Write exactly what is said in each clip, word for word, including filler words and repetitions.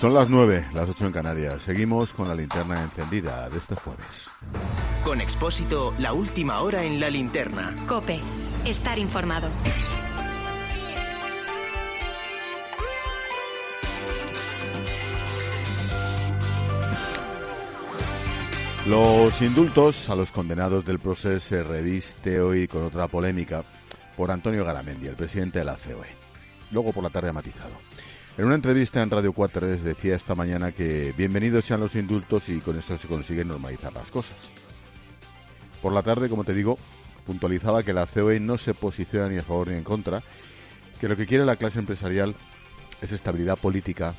Son las nueve, las ocho en Canarias. Seguimos con la linterna encendida de este jueves. Con Expósito, la última hora en la linterna. COPE. Estar informado. Los indultos a los condenados del proceso se reviste hoy con otra polémica por Antonio Garamendi, el presidente de la C O E. Luego por la tarde ha matizado. En una entrevista en Radio cuatro decía esta mañana que bienvenidos sean los indultos y con esto se consiguen normalizar las cosas. Por la tarde, como te digo, puntualizaba que la C O E no se posiciona ni a favor ni en contra, que lo que quiere la clase empresarial es estabilidad política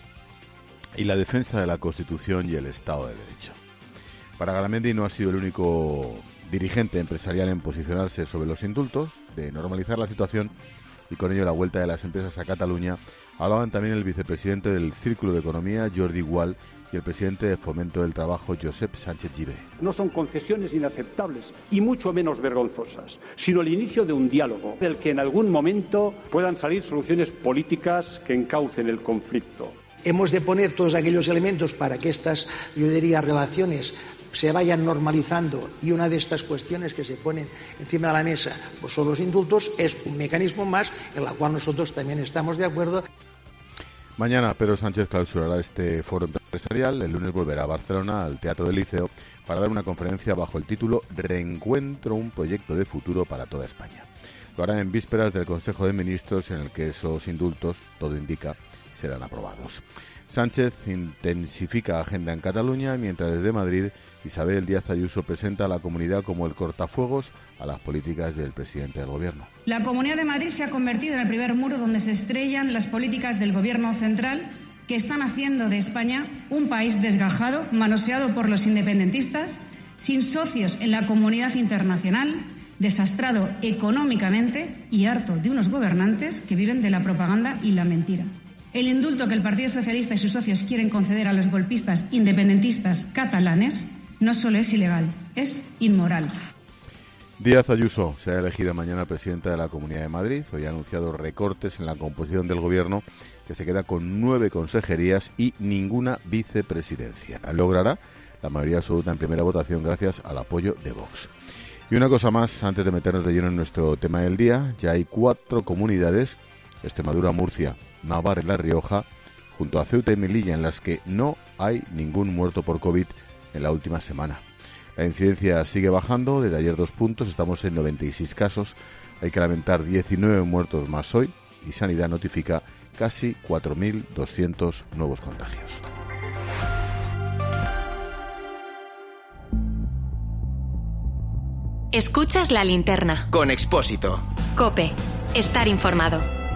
y la defensa de la Constitución y el Estado de Derecho. Para Garamendi no ha sido el único dirigente empresarial en posicionarse sobre los indultos, de normalizar la situación y con ello la vuelta de las empresas a Cataluña. Hablaban también el vicepresidente del Círculo de Economía, Jordi Gual, y el presidente de Fomento del Trabajo, Josep Sánchez Gibé. No son concesiones inaceptables y mucho menos vergonzosas, sino el inicio de un diálogo del que en algún momento puedan salir soluciones políticas que encaucen el conflicto. Hemos de poner todos aquellos elementos para que estas, yo diría, relaciones se vayan normalizando, y una de estas cuestiones que se ponen encima de la mesa pues son los indultos, es un mecanismo más en la cual nosotros también estamos de acuerdo. Mañana Pedro Sánchez clausurará este foro empresarial. El lunes volverá a Barcelona, al Teatro del Liceo, para dar una conferencia bajo el título Reencuentro, un proyecto de futuro para toda España. Lo hará en vísperas del Consejo de Ministros, en el que esos indultos, todo indica, serán aprobados. Sánchez intensifica agenda en Cataluña, mientras desde Madrid Isabel Díaz Ayuso presenta a la comunidad como el cortafuegos a las políticas del presidente del Gobierno. La Comunidad de Madrid se ha convertido en el primer muro donde se estrellan las políticas del Gobierno central, que están haciendo de España un país desgajado, manoseado por los independentistas, sin socios en la comunidad internacional, desastrado económicamente y harto de unos gobernantes que viven de la propaganda y la mentira. El indulto que el Partido Socialista y sus socios quieren conceder a los golpistas independentistas catalanes no solo es ilegal, es inmoral. Díaz Ayuso será elegida mañana presidenta de la Comunidad de Madrid. Hoy ha anunciado recortes en la composición del Gobierno, que se queda con nueve consejerías y ninguna vicepresidencia. Logrará la mayoría absoluta en primera votación gracias al apoyo de Vox. Y una cosa más, antes de meternos de lleno en nuestro tema del día, ya hay cuatro comunidades, Extremadura, Murcia, Navarra y La Rioja, junto a Ceuta y Melilla, en las que no hay ningún muerto por COVID en la última semana. La incidencia sigue bajando, desde ayer dos puntos, estamos en noventa y seis casos, hay que lamentar diecinueve muertos más hoy y Sanidad notifica casi cuatro mil doscientos nuevos contagios. Escuchas la linterna. Con Expósito. COPE. Estar informado.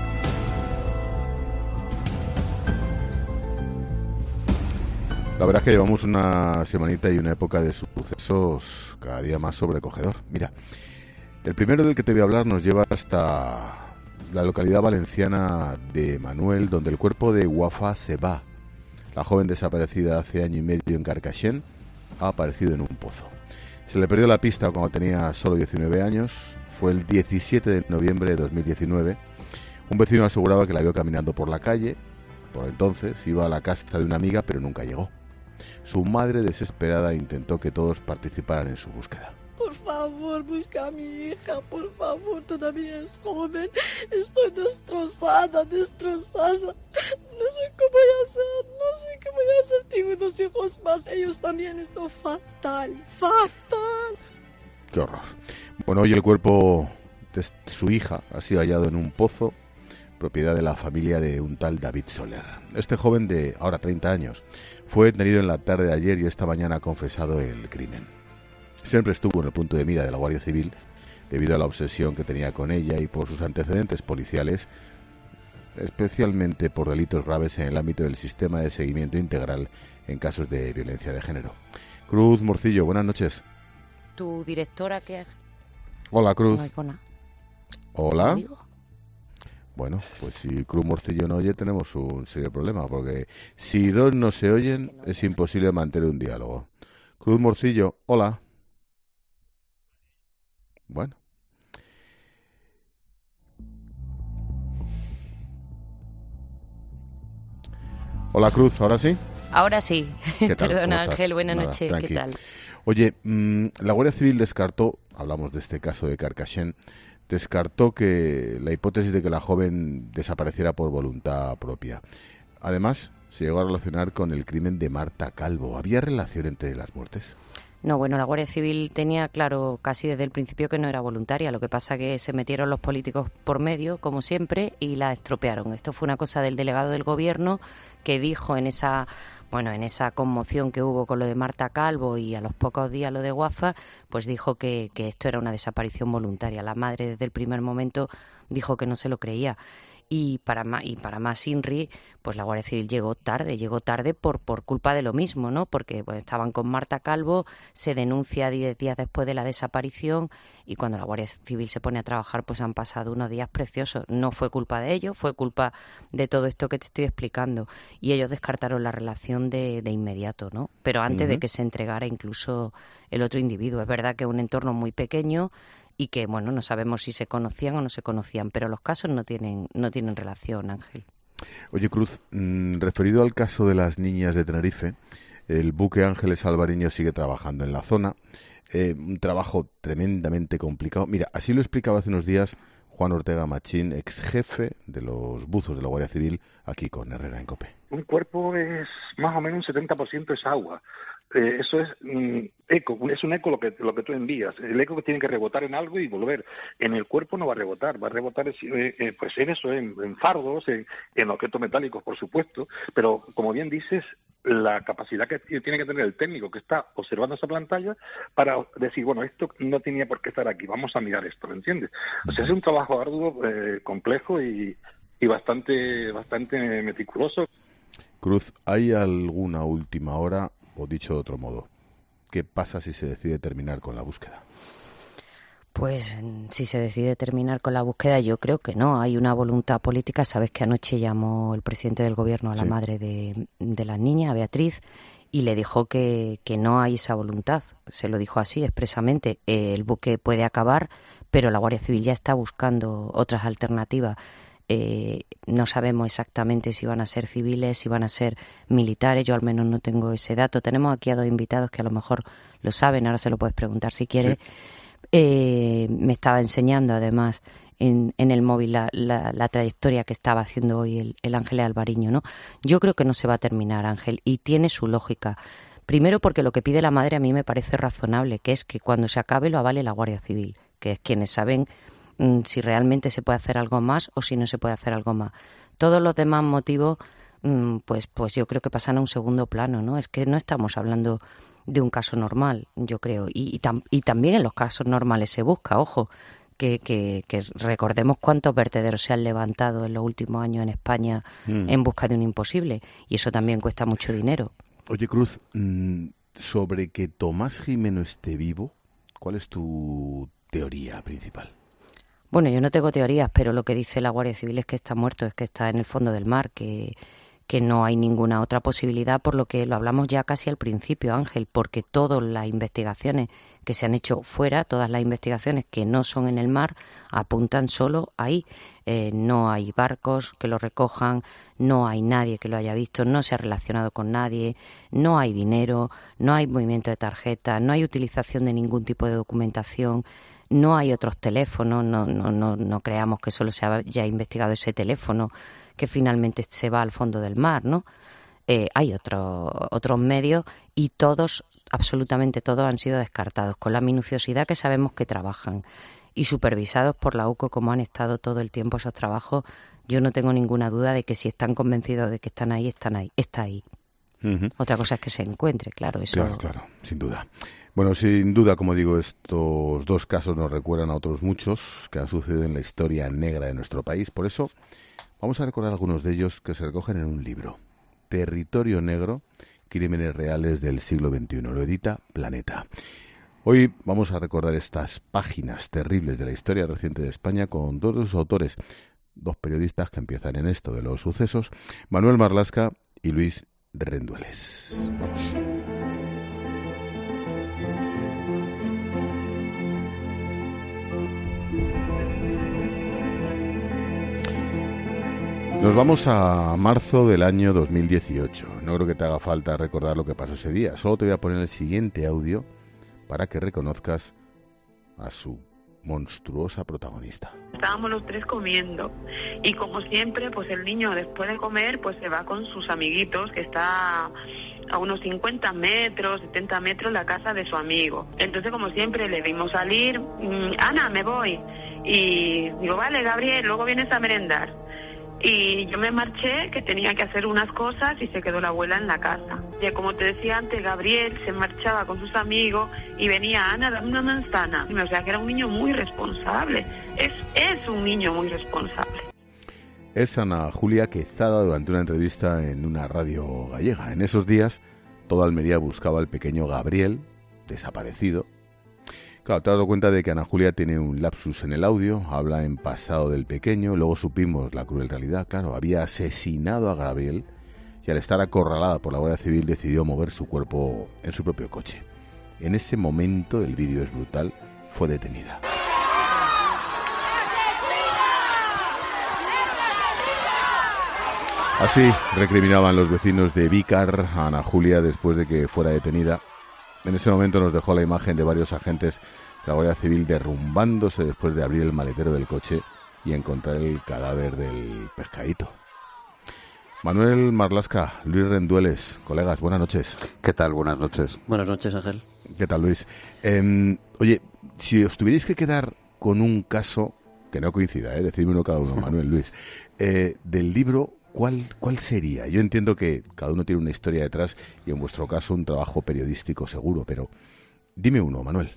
La verdad es que llevamos una semanita y una época de sucesos cada día más sobrecogedor. Mira, el primero del que te voy a hablar nos lleva hasta la localidad valenciana de Manuel, donde el cuerpo de Wafa Seba, la joven desaparecida hace año y medio en Carcaixent, ha aparecido en un pozo. Se le perdió la pista cuando tenía solo diecinueve años, fue el diecisiete de noviembre de dos mil diecinueve. Un vecino aseguraba que la vio caminando por la calle. Por entonces iba a la casa de una amiga, pero nunca llegó. Su madre, desesperada, intentó que todos participaran en su búsqueda. Por favor, busca a mi hija, por favor, todavía es joven. Estoy destrozada, destrozada. No sé qué voy a hacer, no sé qué voy a hacer. Tengo dos hijos más, ellos también están fatal, fatal. Qué horror. Bueno, hoy el cuerpo de su hija ha sido hallado en un pozo, propiedad de la familia de un tal David Soler. Este joven de ahora treinta años fue detenido en la tarde de ayer y esta mañana ha confesado el crimen. Siempre estuvo en el punto de mira de la Guardia Civil debido a la obsesión que tenía con ella y por sus antecedentes policiales, especialmente por delitos graves en el ámbito del sistema de seguimiento integral en casos de violencia de género. Cruz Morcillo, buenas noches. ¿Tu directora qué? Hola, Cruz. No, Hola. Bueno, pues si Cruz Morcillo no oye, tenemos un serio problema, porque si dos no se oyen, es imposible mantener un diálogo. Cruz Morcillo, hola. Bueno. Hola Cruz, ¿ahora sí? Ahora sí. ¿Qué tal? Perdona, ¿Cómo Ángel, estás? buenas Nada, noches. tranqui. ¿Qué tal? Oye, mmm, la Guardia Civil descartó, hablamos de este caso de Carcaixent, descartó que la hipótesis de que la joven desapareciera por voluntad propia. Además, se llegó a relacionar con el crimen de Marta Calvo. ¿Había relación entre las muertes? No, bueno, la Guardia Civil tenía claro casi desde el principio que no era voluntaria. Lo que pasa que se metieron los políticos por medio, como siempre, y la estropearon. Esto fue una cosa del delegado del Gobierno que dijo en esa, bueno, en esa conmoción que hubo con lo de Marta Calvo y a los pocos días lo de Guafa, pues dijo que, que esto era una desaparición voluntaria. La madre desde el primer momento dijo que no se lo creía. Y para más, y para más Inri, pues la Guardia Civil llegó tarde, llegó tarde por por culpa de lo mismo, ¿no? Porque pues, estaban con Marta Calvo, se denuncia diez días después de la desaparición y cuando la Guardia Civil se pone a trabajar, pues han pasado unos días preciosos. No fue culpa de ellos, fue culpa de todo esto que te estoy explicando. Y ellos descartaron la relación de, de inmediato, ¿no? Pero antes uh-huh. de que se entregara incluso el otro individuo. Es verdad que es un entorno muy pequeño y que, bueno, no sabemos si se conocían o no se conocían, pero los casos no tienen no tienen relación, Ángel. Oye, Cruz, mmm, referido al caso de las niñas de Tenerife, el buque Ángeles Alvariño sigue trabajando en la zona, eh, un trabajo tremendamente complicado. Mira, así lo explicaba hace unos días Juan Ortega Machín, ex jefe de los buzos de la Guardia Civil, aquí con Herrera en COPE. Un cuerpo es más o menos un setenta por ciento es agua. Eh, eso es mm, eco, es un eco lo que lo que tú envías. El eco que tiene que rebotar en algo y volver. En el cuerpo no va a rebotar, va a rebotar eh, eh, pues en eso, en, en fardos, en, en objetos metálicos, por supuesto. Pero como bien dices, la capacidad que tiene que tener el técnico que está observando esa pantalla para decir, bueno, esto no tenía por qué estar aquí, vamos a mirar esto, ¿me entiendes? O sea, es un trabajo arduo, eh, complejo y, y bastante bastante meticuloso. Cruz, ¿hay alguna última hora, o dicho de otro modo, qué pasa si se decide terminar con la búsqueda? Pues si se decide terminar con la búsqueda, yo creo que no. Hay una voluntad política. Sabes que anoche llamó el presidente del Gobierno a la sí. madre de, de la niña, a Beatriz, y le dijo que, que no hay esa voluntad. Se lo dijo así expresamente. Eh, el buque puede acabar, pero la Guardia Civil ya está buscando otras alternativas. Eh, no sabemos exactamente si van a ser civiles, si van a ser militares. Yo al menos no tengo ese dato. Tenemos aquí a dos invitados que a lo mejor lo saben. Ahora se lo puedes preguntar si quieres. Sí. Eh, me estaba enseñando además en, en el móvil la, la, la trayectoria que estaba haciendo hoy el, el Ángeles Alvariño, ¿no? Yo creo que no se va a terminar, Ángel, y tiene su lógica. Primero porque lo que pide la madre a mí me parece razonable, que es que cuando se acabe lo avale la Guardia Civil, que es quienes saben mm, si realmente se puede hacer algo más o si no se puede hacer algo más. Todos los demás motivos, mm, pues, pues yo creo que pasan a un segundo plano, ¿no? Es que no estamos hablando de un caso normal, yo creo, y, y, tam, y también en los casos normales se busca, ojo, que, que, que recordemos cuántos vertederos se han levantado en los últimos años en España mm. en busca de un imposible, y eso también cuesta mucho dinero. Oye, Cruz, sobre que Tomás Jimeno esté vivo, ¿cuál es tu teoría principal? Bueno, yo no tengo teorías, pero lo que dice la Guardia Civil es que está muerto, es que está en el fondo del mar, que... que no hay ninguna otra posibilidad, por lo que lo hablamos ya casi al principio, Ángel, porque todas las investigaciones que se han hecho fuera, todas las investigaciones que no son en el mar, apuntan solo ahí. Eh, no hay barcos que lo recojan, no hay nadie que lo haya visto, no se ha relacionado con nadie, no hay dinero, no hay movimiento de tarjeta, no hay utilización de ningún tipo de documentación, no hay otros teléfonos, no, no, no, no creamos que solo se haya investigado ese teléfono que finalmente se va al fondo del mar, ¿no? Eh, hay otro, otros medios y todos, absolutamente todos, han sido descartados con la minuciosidad que sabemos que trabajan y supervisados por la U C O como han estado todo el tiempo esos trabajos. Yo no tengo ninguna duda de que si están convencidos de que están ahí, están ahí, está ahí. Uh-huh. Otra cosa es que se encuentre, claro. Eso... Claro, claro, sin duda. Bueno, sin duda, como digo, estos dos casos nos recuerdan a otros muchos que han sucedido en la historia negra de nuestro país. Por eso vamos a recordar algunos de ellos que se recogen en un libro. Territorio Negro, crímenes reales del siglo veintiuno. Lo edita Planeta. Hoy vamos a recordar estas páginas terribles de la historia reciente de España con dos de sus autores, dos periodistas que empiezan en esto de los sucesos, Manuel Marlasca y Luis Rendueles. Vamos. Nos vamos a marzo del año dos mil dieciocho. No creo que te haga falta recordar lo que pasó ese día. Solo te voy a poner el siguiente audio para que reconozcas a su monstruosa protagonista. Estábamos los tres comiendo y como siempre, pues el niño después de comer pues se va con sus amiguitos, que está a unos cincuenta metros, setenta metros la casa de su amigo. Entonces, como siempre, le vimos salir, Ana, me voy. Y digo, vale, Gabriel, luego vienes a merendar. Y yo me marché, que tenía que hacer unas cosas, y se quedó la abuela en la casa. Ya como te decía antes, Gabriel se marchaba con sus amigos y venía Ana a darme una manzana. O sea que era un niño muy responsable. Es, es un niño muy responsable. Es Ana Julia Quezada durante una entrevista en una radio gallega. En esos días, toda Almería buscaba al pequeño Gabriel, desaparecido. Claro, te has dado cuenta de que Ana Julia tiene un lapsus en el audio, habla en pasado del pequeño, luego supimos la cruel realidad. Claro, había asesinado a Gabriel y al estar acorralada por la Guardia Civil decidió mover su cuerpo en su propio coche. En ese momento, el vídeo es brutal, fue detenida. Así recriminaban los vecinos de Vícar a Ana Julia después de que fuera detenida. En ese momento nos dejó la imagen de varios agentes de la Guardia Civil derrumbándose después de abrir el maletero del coche y encontrar el cadáver del pescadito. Manuel Marlasca, Luis Rendueles, colegas, buenas noches. ¿Qué tal? Buenas noches. Buenas noches, Ángel. ¿Qué tal, Luis? Eh, oye, si os tuvierais que quedar con un caso, que no coincida, eh, decidme uno cada uno, Manuel, Luis, eh, del libro... ¿Cuál, ¿Cuál sería? Yo entiendo que cada uno tiene una historia detrás y en vuestro caso un trabajo periodístico seguro, pero dime uno, Manuel.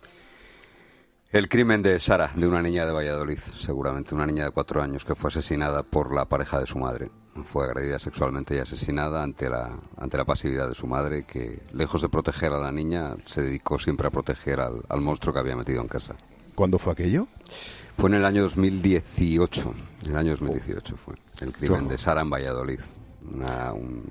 El crimen de Sara, de una niña de Valladolid, seguramente, una niña de cuatro años que fue asesinada por la pareja de su madre. Fue agredida sexualmente y asesinada ante la, ante la pasividad de su madre, que lejos de proteger a la niña, se dedicó siempre a proteger al, al monstruo que había metido en casa. ¿Cuándo fue aquello? Fue en el año dos mil dieciocho, el año dos mil dieciocho fue el crimen de Sara en Valladolid. Una, un,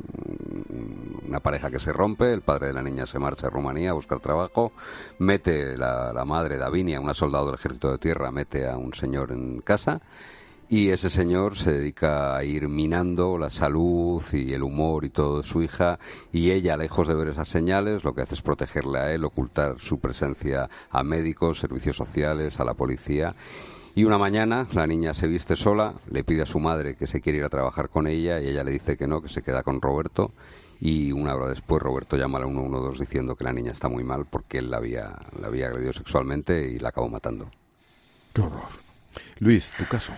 una pareja que se rompe, el padre de la niña se marcha a Rumanía a buscar trabajo, mete la, la madre, Davinia, una soldado del ejército de tierra, mete a un señor en casa y ese señor se dedica a ir minando la salud y el humor y todo de su hija, y ella, lejos de ver esas señales, lo que hace es protegerle a él, ocultar su presencia a médicos, servicios sociales, a la policía. Y una mañana la niña se viste sola, le pide a su madre que se quiere ir a trabajar con ella y ella le dice que no, que se queda con Roberto, y una hora después Roberto llama al uno uno dos diciendo que la niña está muy mal porque él la había, la había agredido sexualmente y la acabó matando. ¡Qué horror! Luis, tu caso.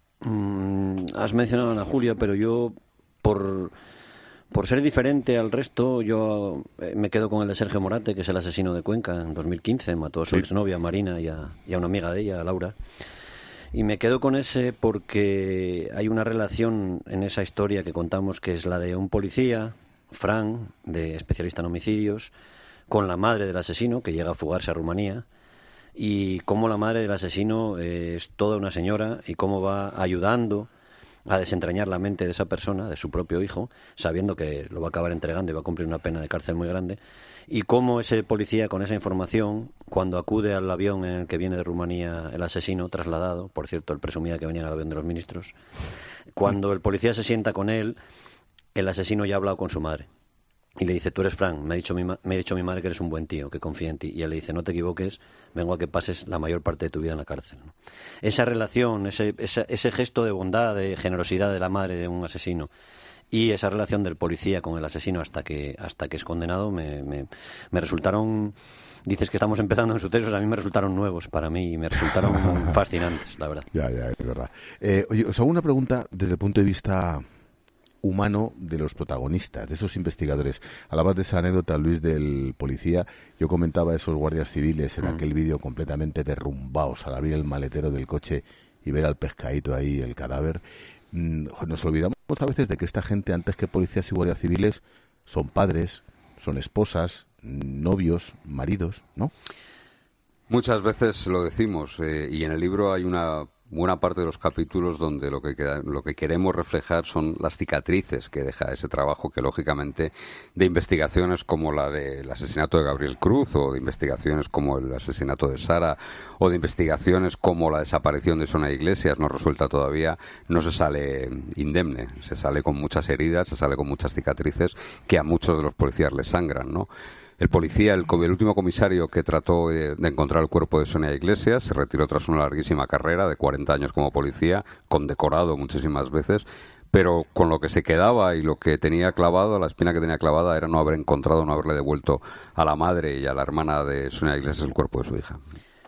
Mm, has mencionado a Ana Julia, pero yo, por, por ser diferente al resto, yo me quedo con el de Sergio Morate, que es el asesino de Cuenca en dos mil quince, mató a su sí. exnovia Marina y a, y a una amiga de ella, Laura. Y me quedo con ese porque hay una relación en esa historia que contamos, que es la de un policía, Fran, de especialista en homicidios, con la madre del asesino, que llega a fugarse a Rumanía, y cómo la madre del asesino eh, es toda una señora y cómo va ayudando a desentrañar la mente de esa persona, de su propio hijo, sabiendo que lo va a acabar entregando y va a cumplir una pena de cárcel muy grande, y cómo ese policía con esa información, cuando acude al avión en el que viene de Rumanía el asesino trasladado, por cierto, él presumía que venía en el avión de los ministros, cuando el policía se sienta con él, el asesino ya ha hablado con su madre. Y le dice, tú eres Fran, me ha dicho mi, ma- me ha dicho mi madre que eres un buen tío, que confía en ti. Y él le dice, no te equivoques, vengo a que pases la mayor parte de tu vida en la cárcel, ¿no? Esa relación, ese, ese, ese gesto de bondad, de generosidad de la madre de un asesino, y esa relación del policía con el asesino hasta que hasta que es condenado, me, me, me resultaron... Dices que estamos empezando en sucesos, a mí me resultaron nuevos para mí y me resultaron fascinantes, la verdad. Ya, ya, es verdad. Eh, oye, os hago una pregunta desde el punto de vista humano de los protagonistas, de esos investigadores. Hablabas de esa anécdota, Luis, del policía. Yo comentaba esos guardias civiles en mm. aquel vídeo completamente derrumbados al abrir el maletero del coche y ver al pescadito ahí, el cadáver. Nos olvidamos a veces de que esta gente, antes que policías y guardias civiles, son padres, son esposas, novios, maridos, ¿no? Muchas veces lo decimos, eh, y en el libro hay una buena parte de los capítulos donde lo que queda, lo que queremos reflejar son las cicatrices que deja ese trabajo, que lógicamente de investigaciones como la del asesinato de Gabriel Cruz, o de investigaciones como el asesinato de Sara, o de investigaciones como la desaparición de Sonia Iglesias no resuelta todavía, no se sale indemne, se sale con muchas heridas, se sale con muchas cicatrices que a muchos de los policías les sangran, ¿no? El policía, el, el último comisario que trató eh, de encontrar el cuerpo de Sonia Iglesias, se retiró tras una larguísima carrera de cuarenta años como policía, condecorado muchísimas veces, pero con lo que se quedaba y lo que tenía clavado, la espina que tenía clavada, era no haber encontrado, no haberle devuelto a la madre y a la hermana de Sonia Iglesias el cuerpo de su hija.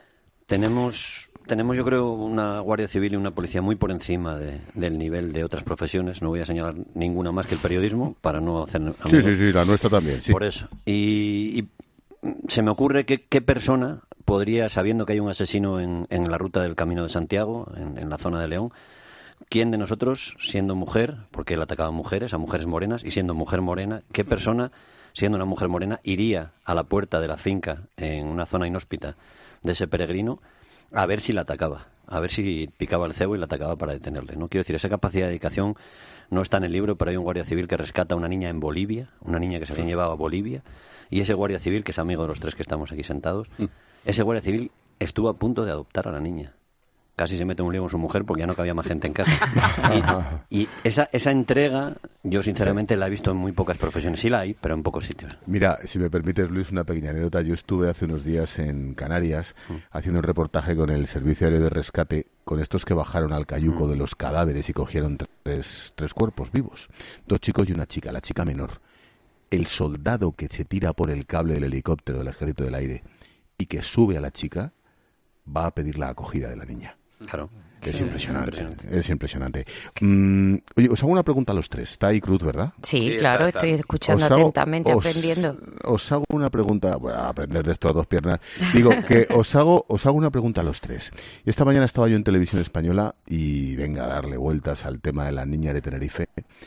Tenemos... Tenemos, yo creo, una Guardia Civil y una policía muy por encima de, del nivel de otras profesiones. No voy a señalar ninguna más que el periodismo para no hacer amigos. Sí, sí, sí, la nuestra también. Sí. Por eso. Y, y se me ocurre que qué persona podría, sabiendo que hay un asesino en, en la ruta del Camino de Santiago, en, en la zona de León, quién de nosotros, siendo mujer, porque él atacaba a mujeres, a mujeres morenas, y siendo mujer morena, qué persona, siendo una mujer morena, iría a la puerta de la finca en una zona inhóspita de ese peregrino a ver si la atacaba, a ver si picaba el cebo y la atacaba para detenerle, ¿no? Quiero decir, esa capacidad de dedicación no está en el libro, pero hay un guardia civil que rescata a una niña en Bolivia, una niña que se habían llevado a Bolivia, y ese guardia civil, que es amigo de los tres que estamos aquí sentados, ese guardia civil estuvo a punto de adoptar a la niña. Casi se mete un lío con su mujer porque ya no cabía más gente en casa. Y, y esa, esa entrega, yo sinceramente sí. la he visto en muy pocas profesiones. Sí la hay, pero en pocos sitios. Mira, si me permites, Luis, una pequeña anécdota. Yo estuve hace unos días en Canarias mm. haciendo un reportaje con el Servicio Aéreo de Rescate, con estos que bajaron al cayuco mm. de los cadáveres y cogieron tres, tres cuerpos vivos. Dos chicos y una chica, la chica menor. El soldado que se tira por el cable del helicóptero del Ejército del Aire y que sube a la chica, va a pedir la acogida de la niña. Claro. Es sí, impresionante, impresionante. Es impresionante. Mm, oye, os hago una pregunta a los tres. Está ahí Cruz, ¿verdad? Sí, sí claro, está, está. Estoy escuchando hago, atentamente, os, aprendiendo. Os hago una pregunta, bueno, aprender de esto a dos piernas. Digo que os hago os hago una pregunta a los tres. Esta mañana estaba yo en Televisión Española y venga a darle vueltas al tema de la niña de Tenerife.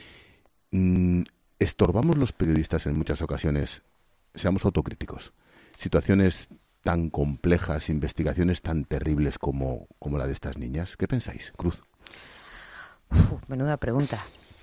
Mm, estorbamos los periodistas en muchas ocasiones, seamos autocríticos. Situaciones tan complejas, investigaciones tan terribles como, como la de estas niñas. ¿Qué pensáis, Cruz? Uf, menuda pregunta.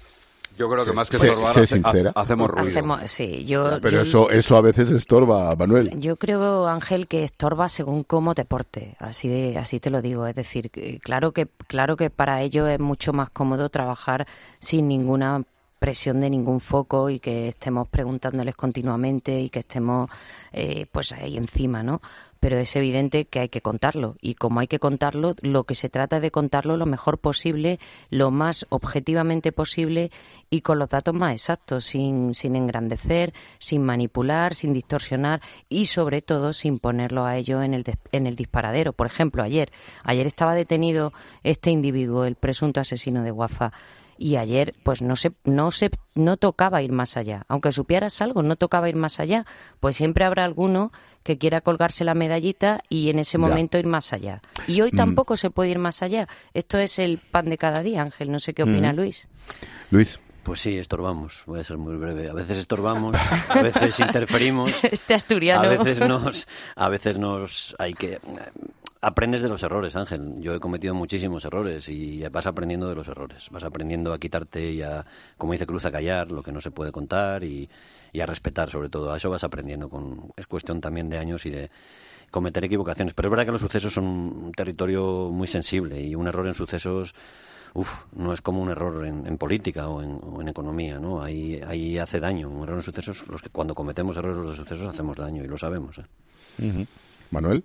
Yo creo que sé, más que sé, estorbar, sé hace, sincera. hacemos ruido. Hacemos, sí, yo, Pero yo, eso, eso a veces estorba, Manuel. Yo creo, Ángel, que estorba según cómo te porte. Así de, así te lo digo. Es decir, claro que, claro que para ellos es mucho más cómodo trabajar sin ninguna presión de ningún foco y que estemos preguntándoles continuamente y que estemos eh, pues ahí encima, ¿no? Pero es evidente que hay que contarlo y como hay que contarlo, lo que se trata es de contarlo lo mejor posible, lo más objetivamente posible y con los datos más exactos, sin, sin engrandecer, sin manipular, sin distorsionar y sobre todo sin ponerlo a ellos en el, en el disparadero. Por ejemplo, ayer, ayer estaba detenido este individuo, el presunto asesino de Wafa. Y ayer, pues no se, no se, no tocaba ir más allá. Aunque supieras algo, no tocaba ir más allá. Pues siempre habrá alguno que quiera colgarse la medallita y en ese momento ya. ir más allá. Y hoy tampoco mm. se puede ir más allá. Esto es el pan de cada día, Ángel. No sé qué opina mm. Luis. Luis. Pues sí, estorbamos. Voy a ser muy breve. A veces estorbamos, a veces interferimos. Este asturiano. A veces nos, a veces nos hay que. Aprendes de los errores, Ángel. Yo he cometido muchísimos errores y vas aprendiendo de los errores. Vas aprendiendo a quitarte y a, como dice Cruz, a callar lo que no se puede contar y, y a respetar, sobre todo. A eso vas aprendiendo. Con, es cuestión también de años y de cometer equivocaciones. Pero es verdad que los sucesos son un territorio muy sensible y un error en sucesos, uf, no es como un error en, en política o en, o en economía, ¿no? Ahí, ahí hace daño. Un error en sucesos, los que cuando cometemos errores los de sucesos hacemos daño y lo sabemos, ¿eh? Uh-huh. Manuel.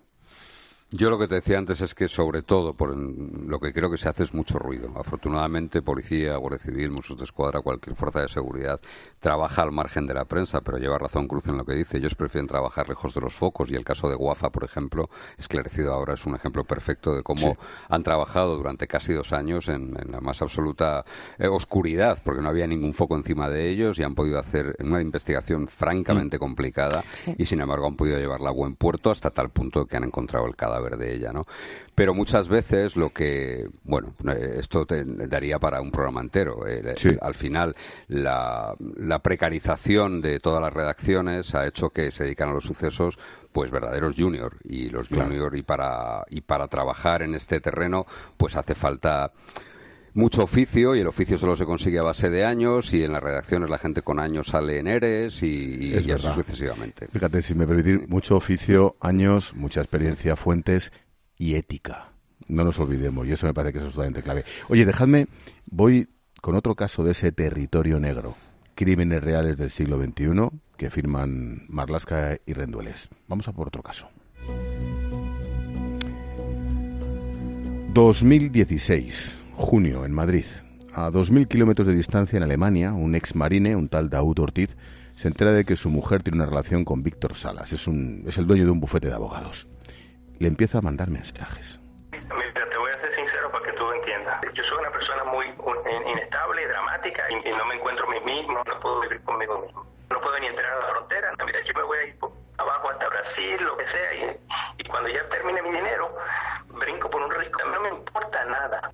Yo lo que te decía antes es que, sobre todo, por lo que creo que se hace es mucho ruido. Afortunadamente, policía, Guardia Civil, Mossos de Escuadra, cualquier fuerza de seguridad trabaja al margen de la prensa, pero lleva razón Cruz en lo que dice. Ellos prefieren trabajar lejos de los focos y el caso de Wafa, por ejemplo, esclarecido ahora, es un ejemplo perfecto de cómo sí. han trabajado durante casi dos años en, en la más absoluta eh, oscuridad, porque no había ningún foco encima de ellos y han podido hacer una investigación francamente mm. complicada sí. y, sin embargo, han podido llevarla a buen puerto hasta tal punto que han encontrado el cadáver cadáver de ella, ¿no? Pero muchas veces lo que, bueno, esto te daría para un programa entero. Eh, sí. Al final, la, la precarización de todas las redacciones ha hecho que se dedican a los sucesos pues verdaderos junior, y los junior claro. y para y para trabajar en este terreno pues hace falta mucho oficio, y el oficio solo se consigue a base de años, y en las redacciones la gente con años sale en ERES y, y así sucesivamente. Fíjate, si me permitís, mucho oficio, años, mucha experiencia, fuentes y ética. No nos olvidemos, y eso me parece que es absolutamente clave. Oye, dejadme, voy con otro caso de ese territorio negro. Crímenes reales del siglo veintiuno que firman Marlaska y Rendueles. Vamos a por otro caso. dos mil dieciséis, junio, en Madrid. A dos mil kilómetros de distancia, en Alemania, un ex marine, un tal Daoud Ortiz, se entera de que su mujer tiene una relación con Víctor Salas. Es, un, es el dueño de un bufete de abogados. Le empieza a mandar mensajes. Mira, te voy a ser sincero para que tú entiendas. Yo soy una persona muy inestable, dramática, y, y no me encuentro a mí mismo, no puedo vivir conmigo mismo. No puedo ni entrar a la frontera. Mira, yo me voy a ir por abajo hasta Brasil, lo que sea, y, y cuando ya termine mi dinero, brinco por un risco. No me importa nada.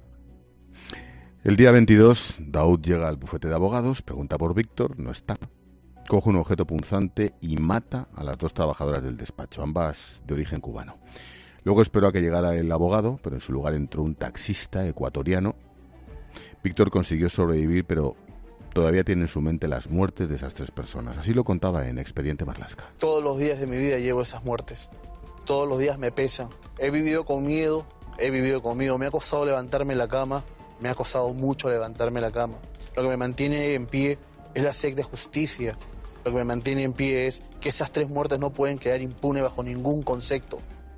El día veintidós, Daoud llega al bufete de abogados, pregunta por Víctor, no está. Coge un objeto punzante y mata a las dos trabajadoras del despacho, ambas de origen cubano. Luego esperó a que llegara el abogado, pero en su lugar entró un taxista ecuatoriano. Víctor consiguió sobrevivir, pero todavía tiene en su mente las muertes de esas tres personas. Así lo contaba en Expediente Marlaska. Todos los días de mi vida llevo esas muertes. Todos los días me pesan. He vivido con miedo, he vivido conmigo. Me ha costado levantarme en la cama, me ha costado mucho levantarme en la cama. Lo que me mantiene en pie es la sed de justicia. Lo que me mantiene en pie es que esas tres muertes no pueden quedar impunes bajo ningún concepto.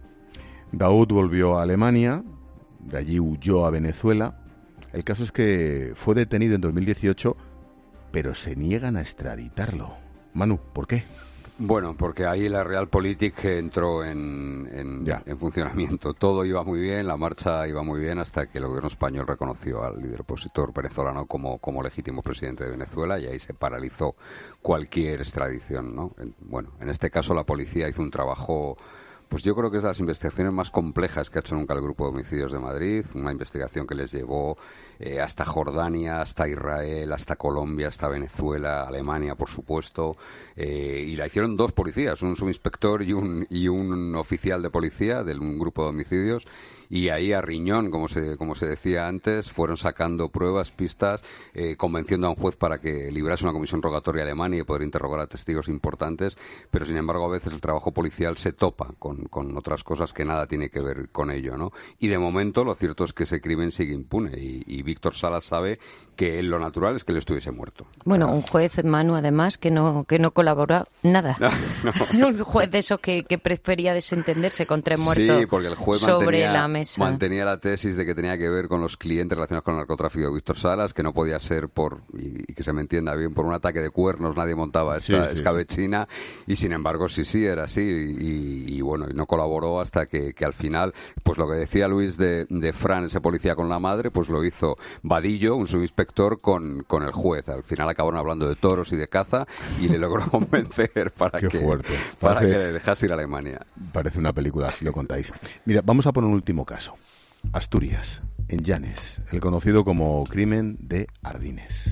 Daoud volvió a Alemania, de allí huyó a Venezuela. El caso es que fue detenido en dos mil dieciocho, pero se niegan a extraditarlo. Manu, ¿por qué? Bueno, porque ahí la Realpolitik entró en, en, en funcionamiento. Todo iba muy bien, la marcha iba muy bien, hasta que el gobierno español reconoció al líder opositor venezolano como, como legítimo presidente de Venezuela, y ahí se paralizó cualquier extradición, ¿no? Bueno, en este caso la policía hizo un trabajo, pues yo creo que es de las investigaciones más complejas que ha hecho nunca el Grupo de Homicidios de Madrid, una investigación que les llevó eh, hasta Jordania, hasta Israel, hasta Colombia, hasta Venezuela, Alemania, por supuesto, eh, y la hicieron dos policías, un subinspector y un, y un oficial de policía de un grupo de homicidios, y ahí a riñón, como se, como se decía antes, fueron sacando pruebas, pistas, eh, convenciendo a un juez para que librase una comisión rogatoria a Alemania y poder interrogar a testigos importantes, pero sin embargo a veces el trabajo policial se topa con, con otras cosas que nada tiene que ver con ello, ¿no? Y de momento lo cierto es que ese crimen sigue impune, y, y Víctor Salas sabe que lo natural es que él estuviese muerto. Bueno, un juez, Manu, además, que no que no colaboró nada. No, no. Un juez de esos que, que prefería desentenderse con tres muertos sí, porque el juez sobre mantenía, la mesa. mantenía la tesis de que tenía que ver con los clientes relacionados con el narcotráfico de Víctor Salas, que no podía ser por, y, y que se me entienda bien, por un ataque de cuernos, nadie montaba esta sí, sí. escabechina, y sin embargo sí, sí, era así, y, y bueno, y no colaboró hasta que, que al final, pues lo que decía Luis de, de Fran, ese policía con la madre, pues lo hizo Vadillo, un subinspector, con, con el juez. Al final acabaron hablando de toros y de caza, y le logró convencer para, que, fuerte. para Parece, que le dejase ir a Alemania. Parece una película, si lo contáis. Mira, vamos a poner un último caso. Asturias, en Llanes, el conocido como crimen de Ardines.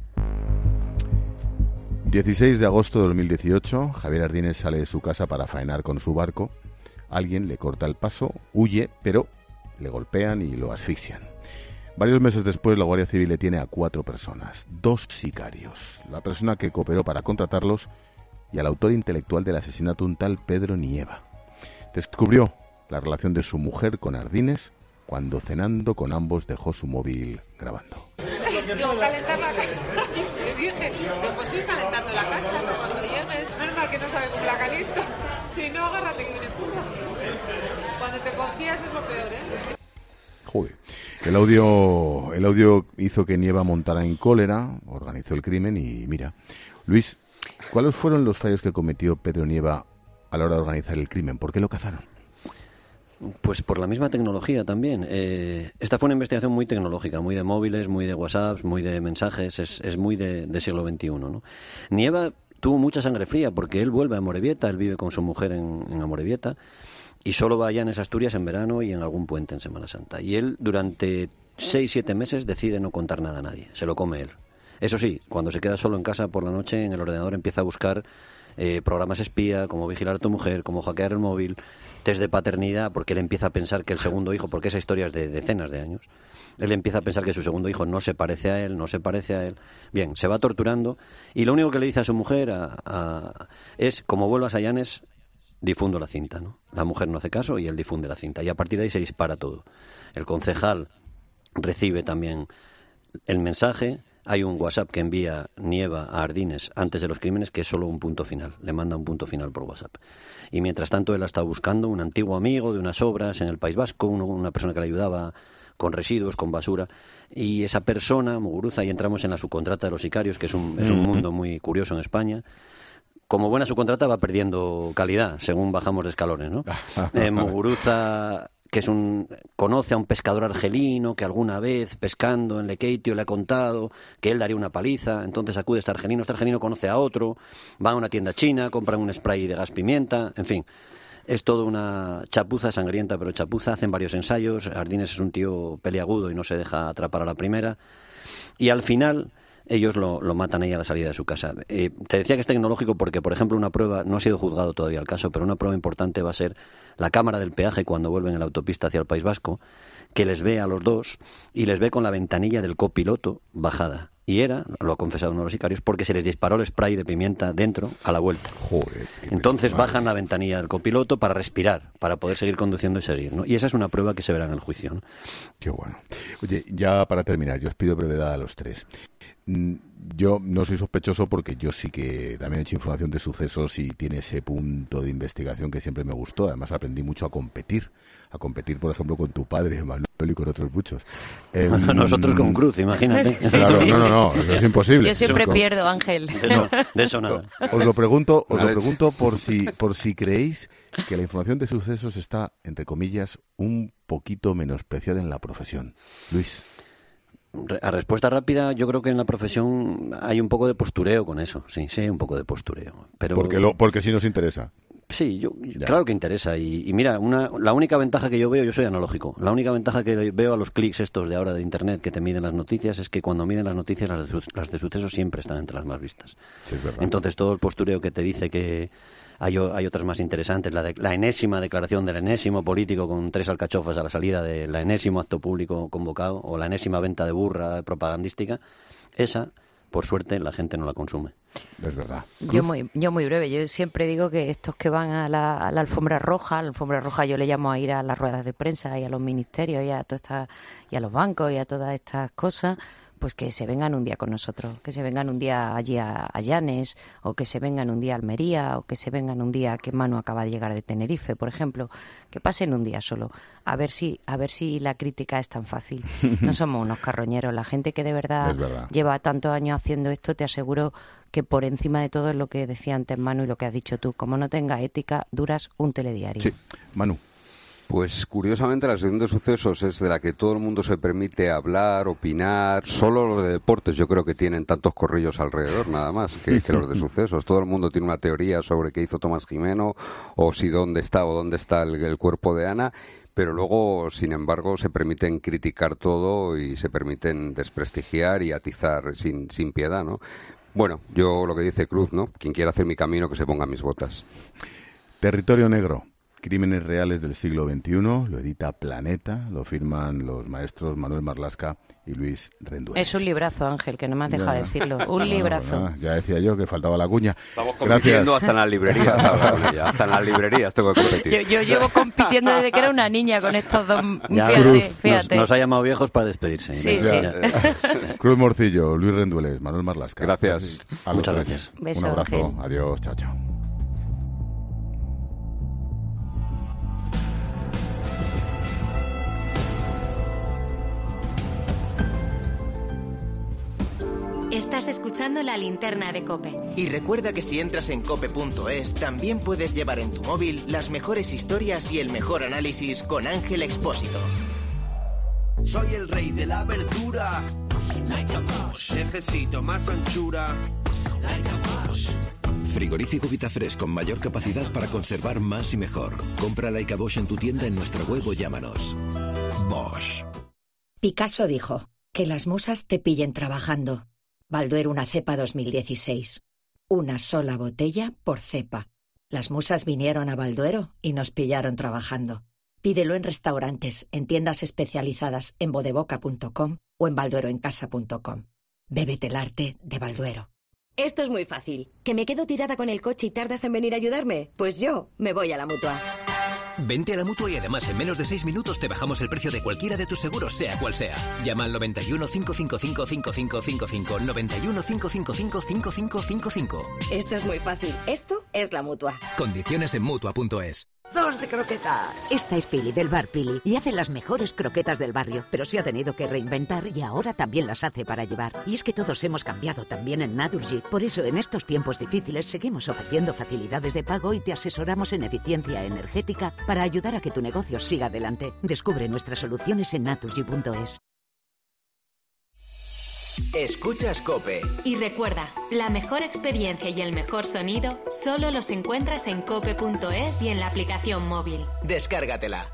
dieciséis de agosto de dos mil dieciocho, Javier Ardines sale de su casa para faenar con su barco. Alguien le corta el paso, huye, pero le golpean y lo asfixian. Varios meses después, la Guardia Civil detiene a cuatro personas, dos sicarios, la persona que cooperó para contratarlos y al autor intelectual del asesinato, un tal Pedro Nieva. Descubrió la relación de su mujer con Ardines cuando, cenando con ambos, dejó su móvil grabando. Digo, calentar la casa. Le dije, pues ir calentando la casa, pero cuando llegues, menos mal que no sabe cómo la calienta. Si no, agárrate que viene curva. Cuando te confías es lo peor, ¿eh? Joder. El audio, el audio hizo que Nieva montara en cólera, organizó el crimen y mira. Luis, ¿cuáles fueron los fallos que cometió Pedro Nieva a la hora de organizar el crimen? ¿Por qué lo cazaron? Pues por la misma tecnología también. Eh, esta fue una investigación muy tecnológica, muy de móviles, muy de WhatsApps, muy de mensajes, es, es muy de, de siglo veintiuno, ¿no? Nieva tuvo mucha sangre fría, porque él vuelve a Amorebieta, él vive con su mujer en, en Amorebieta, y solo va a Llanes, Asturias en verano y en algún puente en Semana Santa. Y él durante seis, siete meses decide no contar nada a nadie, se lo come él. Eso sí, cuando se queda solo en casa por la noche, en el ordenador empieza a buscar eh, programas espía, cómo vigilar a tu mujer, cómo hackear el móvil, test de paternidad, porque él empieza a pensar que el segundo hijo, porque esa historia es de decenas de años, él empieza a pensar que su segundo hijo no se parece a él, no se parece a él. Bien, se va torturando y lo único que le dice a su mujer a, a, es, como vuelvas a Llanes, difundo la cinta, ¿no? La mujer no hace caso y él difunde la cinta. Y a partir de ahí se dispara todo. El concejal recibe también el mensaje. Hay un WhatsApp que envía Nieva a Ardines antes de los crímenes, que es solo un punto final. Le manda un punto final por WhatsApp. Y mientras tanto él ha estado buscando un antiguo amigo de unas obras en el País Vasco, una persona que le ayudaba con residuos, con basura, y esa persona, Muguruza, y entramos en la subcontrata de los sicarios, que es un, es un mundo muy curioso en España. Como buena subcontrata va perdiendo calidad según bajamos de escalones, ¿no? Eh, Muguruza, que es un conoce a un pescador argelino que alguna vez pescando en Lekeitio le ha contado que él daría una paliza, entonces acude este argelino, este argelino conoce a otro, va a una tienda china, compran un spray de gas pimienta, en fin. Es toda una chapuza sangrienta, pero chapuza. Hacen varios ensayos. Ardines es un tío peliagudo y no se deja atrapar a la primera. Y al final ellos lo, lo matan ahí a la salida de su casa. Eh, te decía que es tecnológico porque, por ejemplo, una prueba, no ha sido juzgado todavía el caso, pero una prueba importante va a ser la cámara del peaje cuando vuelven en la autopista hacia el País Vasco, que les ve a los dos y les ve con la ventanilla del copiloto bajada. Y era, lo ha confesado uno de los sicarios, porque se les disparó el spray de pimienta dentro a la vuelta. Joder, entonces bajan la ventanilla del copiloto para respirar, para poder seguir conduciendo y seguir, ¿no? Y esa es una prueba que se verá en el juicio, ¿no? Qué bueno. Oye, ya para terminar, yo os pido brevedad a los tres. Yo no soy sospechoso porque yo sí que también he hecho información de sucesos y tiene ese punto de investigación que siempre me gustó. Además aprendí mucho a competir, a competir, por ejemplo, con tu padre, Manuel, y con otros muchos. Eh, Nosotros con Cruz, imagínate. Sí, claro, sí. no, no, no, eso es imposible. Yo siempre eso, pierdo, Ángel. De eso, de eso nada. Os lo pregunto, os lo pregunto por si, por si creéis que la información de sucesos está, entre comillas, un poquito menospreciada en la profesión. Luis. A respuesta rápida, yo creo que en la profesión hay un poco de postureo con eso, sí, sí, un poco de postureo. Pero porque lo, porque sí nos interesa. Sí, yo, claro que interesa. Y, y mira, una, la única ventaja que yo veo, yo soy analógico, la única ventaja que veo a los clics estos de ahora de Internet que te miden las noticias es que cuando miden las noticias, las de, las de sucesos siempre están entre las más vistas. Sí, es verdad. Entonces todo el postureo que te dice que hay, hay otras más interesantes, la, de, la enésima declaración del enésimo político con tres alcachofas a la salida del enésimo acto público convocado, o la enésima venta de burra propagandística, esa, por suerte, la gente no la consume. Es verdad. Yo muy, yo muy breve. Yo siempre digo que estos que van a la, a la alfombra roja, a la alfombra roja yo le llamo a ir a las ruedas de prensa y a los ministerios y a todas estas, y a los bancos y a todas estas cosas, pues que se vengan un día con nosotros, que se vengan un día allí a, a Llanes, o que se vengan un día a Almería, o que se vengan un día que Manu acaba de llegar de Tenerife, por ejemplo, que pasen un día solo, a ver si a ver si la crítica es tan fácil. No somos unos carroñeros, la gente que de verdad, verdad. lleva tantos años haciendo esto, te aseguro que por encima de todo es lo que decía antes Manu y lo que has dicho tú, como no tengas ética, duras un telediario. Sí, Manu. Pues curiosamente la sección de sucesos es de la que todo el mundo se permite hablar, opinar. Solo los de deportes yo creo que tienen tantos corrillos alrededor, nada más, que, que los de sucesos. Todo el mundo tiene una teoría sobre qué hizo Tomás Jimeno, o si dónde está o dónde está el, el cuerpo de Ana. Pero luego, sin embargo, se permiten criticar todo y se permiten desprestigiar y atizar sin, sin piedad, ¿no? Bueno, yo lo que dice Cruz, ¿no? Quien quiera hacer mi camino, que se ponga mis botas. Territorio Negro. Crímenes reales del siglo veintiuno, lo edita Planeta, lo firman los maestros Manuel Marlasca y Luis Rendueles. Es un librazo, Ángel, que no me has dejado ya, decirlo. Un no, librazo. No, ya decía yo que faltaba la cuña. Estamos compitiendo hasta en las librerías, ahora, hasta en las librerías tengo que competir. Yo, yo llevo compitiendo desde que era una niña con estos dos. Ya, fíjate, Cruz, Nos, fíjate. nos ha llamado viejos para despedirse. Sí, ya, sí. Cruz Morcillo, Luis Rendueles, Manuel Marlasca. Gracias. A Muchas tres. gracias. Beso, un abrazo. Ángel. Adiós. Chao, chao. Estás escuchando La Linterna de COPE. Y recuerda que si entras en cope punto es, también puedes llevar en tu móvil las mejores historias y el mejor análisis con Ángel Expósito. Soy el rey de la verdura. Necesito más anchura. Frigorífico Vitafresh con mayor capacidad para conservar más y mejor. Compra Leica Bosch en tu tienda, en nuestra web o llámanos. Bosch. Picasso dijo, que las musas te pillen trabajando. Balduero una cepa dos mil dieciséis. Una sola botella por cepa. Las musas vinieron a Balduero y nos pillaron trabajando. Pídelo en restaurantes, en tiendas especializadas en bodeboca punto com o en baldueroencasa punto com. Bébete el arte de Balduero. Esto es muy fácil. ¿Que me quedo tirada con el coche y tardas en venir a ayudarme? Pues yo me voy a la Mutua. Vente a la Mutua y además en menos de seis minutos te bajamos el precio de cualquiera de tus seguros, sea cual sea. Llama al noventa y uno, cinco cinco cinco, cinco cinco cinco cinco, noventa y uno, cinco cinco cinco, cinco cinco cinco cinco. Esto es muy fácil. Esto es la Mutua. Condiciones en Mutua punto es. Dos de croquetas. Esta es Pili del bar Pili y hace las mejores croquetas del barrio, pero se ha tenido que reinventar y ahora también las hace para llevar. Y es que todos hemos cambiado también en Naturgy. Por eso en estos tiempos difíciles seguimos ofreciendo facilidades de pago y te asesoramos en eficiencia energética para ayudar a que tu negocio siga adelante. Descubre nuestras soluciones en naturgy punto es. Escuchas COPE. Y recuerda, la mejor experiencia y el mejor sonido solo los encuentras en cope punto es y en la aplicación móvil. Descárgatela.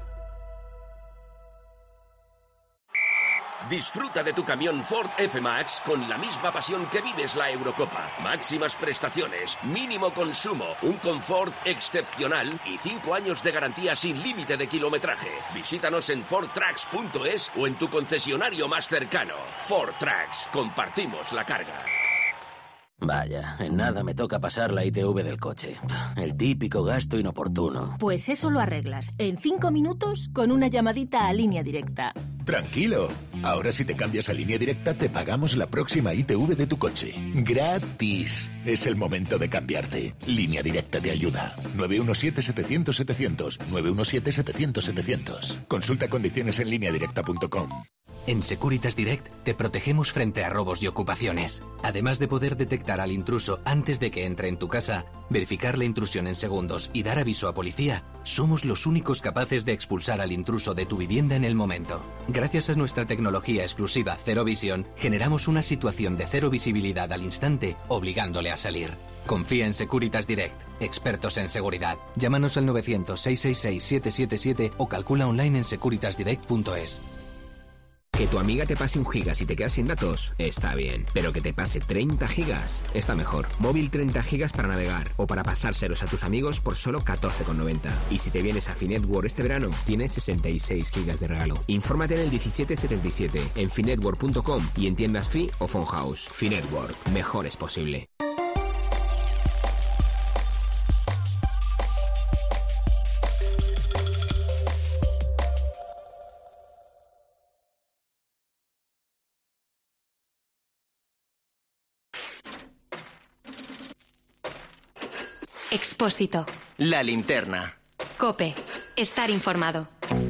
Disfruta de tu camión Ford F-Max con la misma pasión que vives la Eurocopa. Máximas prestaciones, mínimo consumo, un confort excepcional y cinco años de garantía sin límite de kilometraje. Visítanos en ford trucks punto es o en tu concesionario más cercano. Ford Trucks, compartimos la carga. Vaya, en nada me toca pasar la I T V del coche. El típico gasto inoportuno. Pues eso lo arreglas en cinco minutos con una llamadita a Línea Directa. Tranquilo. Ahora si te cambias a Línea Directa te pagamos la próxima I T V de tu coche. ¡Gratis! Es el momento de cambiarte. Línea Directa te ayuda. nueve uno siete, setecientos, setecientos. nueve uno siete, setecientos, setecientos. Consulta condiciones en línea directa punto com. En Securitas Direct te protegemos frente a robos y ocupaciones. Además de poder detectar al intruso antes de que entre en tu casa, verificar la intrusión en segundos y dar aviso a policía, somos los únicos capaces de expulsar al intruso de tu vivienda en el momento. Gracias a nuestra tecnología exclusiva Cero Visión, generamos una situación de cero visibilidad al instante, obligándole a salir. Confía en Securitas Direct, expertos en seguridad. Llámanos al novecientos, seiscientos sesenta y seis, siete siete siete o calcula online en securitas direct punto es. Que tu amiga te pase un giga si te quedas sin datos, está bien. Pero que te pase treinta gigas, está mejor. Móvil treinta gigas para navegar o para pasárselos a tus amigos por solo catorce con noventa. Y si te vienes a Finetwork este verano, tienes sesenta y seis gigas de regalo. Infórmate en el diecisiete setenta y siete, en finetwork punto com y en tiendas Fi o Phone House. Finetwork, mejor es posible. Expósito. La linterna. COPE. Estar informado.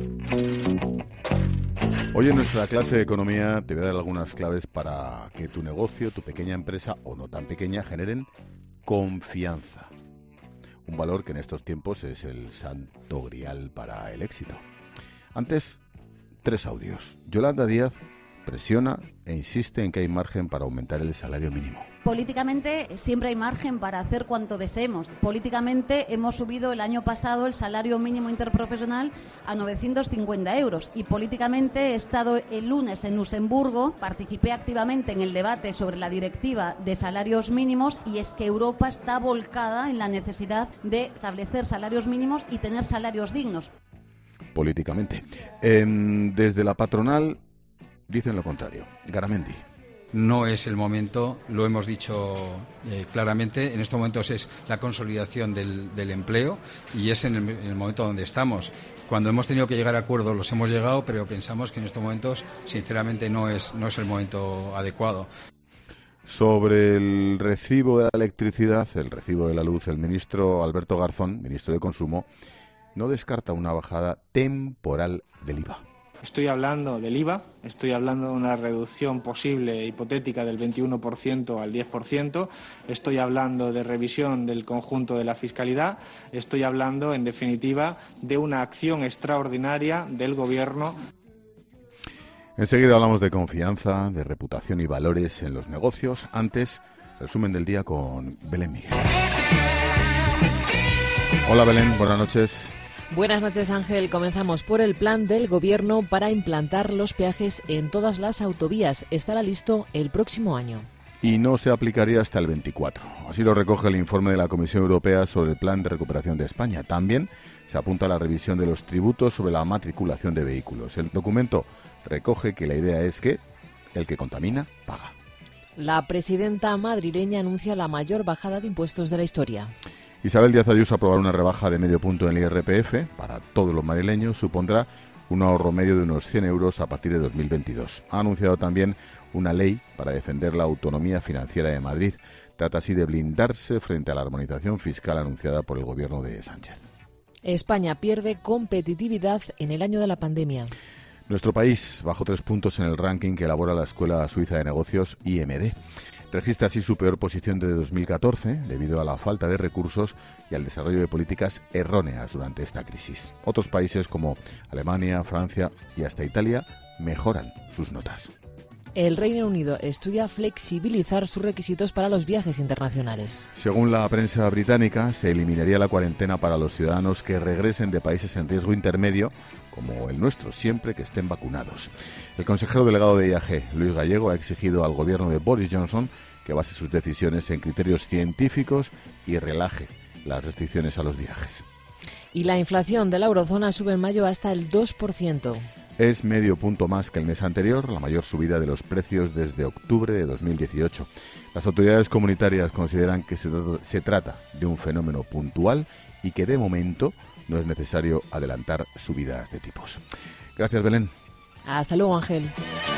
Hoy en nuestra clase de economía te voy a dar algunas claves para que tu negocio, tu pequeña empresa o no tan pequeña generen confianza. Un valor que en estos tiempos es el santo grial para el éxito. Antes, tres audios. Yolanda Díaz presiona e insiste en que hay margen para aumentar el salario mínimo. Políticamente siempre hay margen para hacer cuanto deseemos. Políticamente hemos subido el año pasado el salario mínimo interprofesional a novecientos cincuenta euros y políticamente he estado el lunes en Luxemburgo, participé activamente en el debate sobre la directiva de salarios mínimos y es que Europa está volcada en la necesidad de establecer salarios mínimos y tener salarios dignos. Políticamente. Eh, desde la patronal dicen lo contrario. Garamendi. No es el momento, lo hemos dicho eh, claramente, en estos momentos es la consolidación del, del empleo y es en el, en el momento donde estamos. Cuando hemos tenido que llegar a acuerdos los hemos llegado, pero pensamos que en estos momentos, sinceramente, no es, no es el momento adecuado. Sobre el recibo de la electricidad, el recibo de la luz, el ministro Alberto Garzón, ministro de Consumo, no descarta una bajada temporal del I V A. Estoy hablando del I V A, estoy hablando de una reducción posible hipotética del veintiuno por ciento al diez por ciento, estoy hablando de revisión del conjunto de la fiscalidad, estoy hablando, en definitiva, de una acción extraordinaria del Gobierno. Enseguida hablamos de confianza, de reputación y valores en los negocios. Antes, Resumen del día con Belén Miguel. Hola Belén, buenas noches. Buenas noches, Ángel. Comenzamos por el plan del Gobierno para implantar los peajes en todas las autovías. Estará listo el próximo año. Y no se aplicaría hasta el veinticuatro. Así lo recoge el informe de la Comisión Europea sobre el Plan de Recuperación de España. También se apunta a la revisión de los tributos sobre la matriculación de vehículos. El documento recoge que la idea es que el que contamina, paga. La presidenta madrileña anuncia la mayor bajada de impuestos de la historia. Isabel Díaz Ayuso aprobar una rebaja de medio punto en el I R P F para todos los madrileños supondrá un ahorro medio de unos cien euros a partir de dos mil veintidós. Ha anunciado también una ley para defender la autonomía financiera de Madrid. Trata así de blindarse frente a la armonización fiscal anunciada por el gobierno de Sánchez. España pierde competitividad en el año de la pandemia. Nuestro país bajó tres puntos en el ranking que elabora la Escuela Suiza de Negocios I M D. Registra así su peor posición desde dos mil catorce debido a la falta de recursos y al desarrollo de políticas erróneas durante esta crisis. Otros países como Alemania, Francia y hasta Italia mejoran sus notas. El Reino Unido estudia flexibilizar sus requisitos para los viajes internacionales. Según la prensa británica, se eliminaría la cuarentena para los ciudadanos que regresen de países en riesgo intermedio, como el nuestro, siempre que estén vacunados. El consejero delegado de I A G, Luis Gallego, ha exigido al gobierno de Boris Johnson que base sus decisiones en criterios científicos y relaje las restricciones a los viajes. Y la inflación de la eurozona sube en mayo hasta el dos por ciento. Es medio punto más que el mes anterior, la mayor subida de los precios desde octubre de dos mil dieciocho. Las autoridades comunitarias consideran que se, se trata de un fenómeno puntual y que de momento no es necesario adelantar subidas de tipos. Gracias, Belén. Hasta luego, Ángel.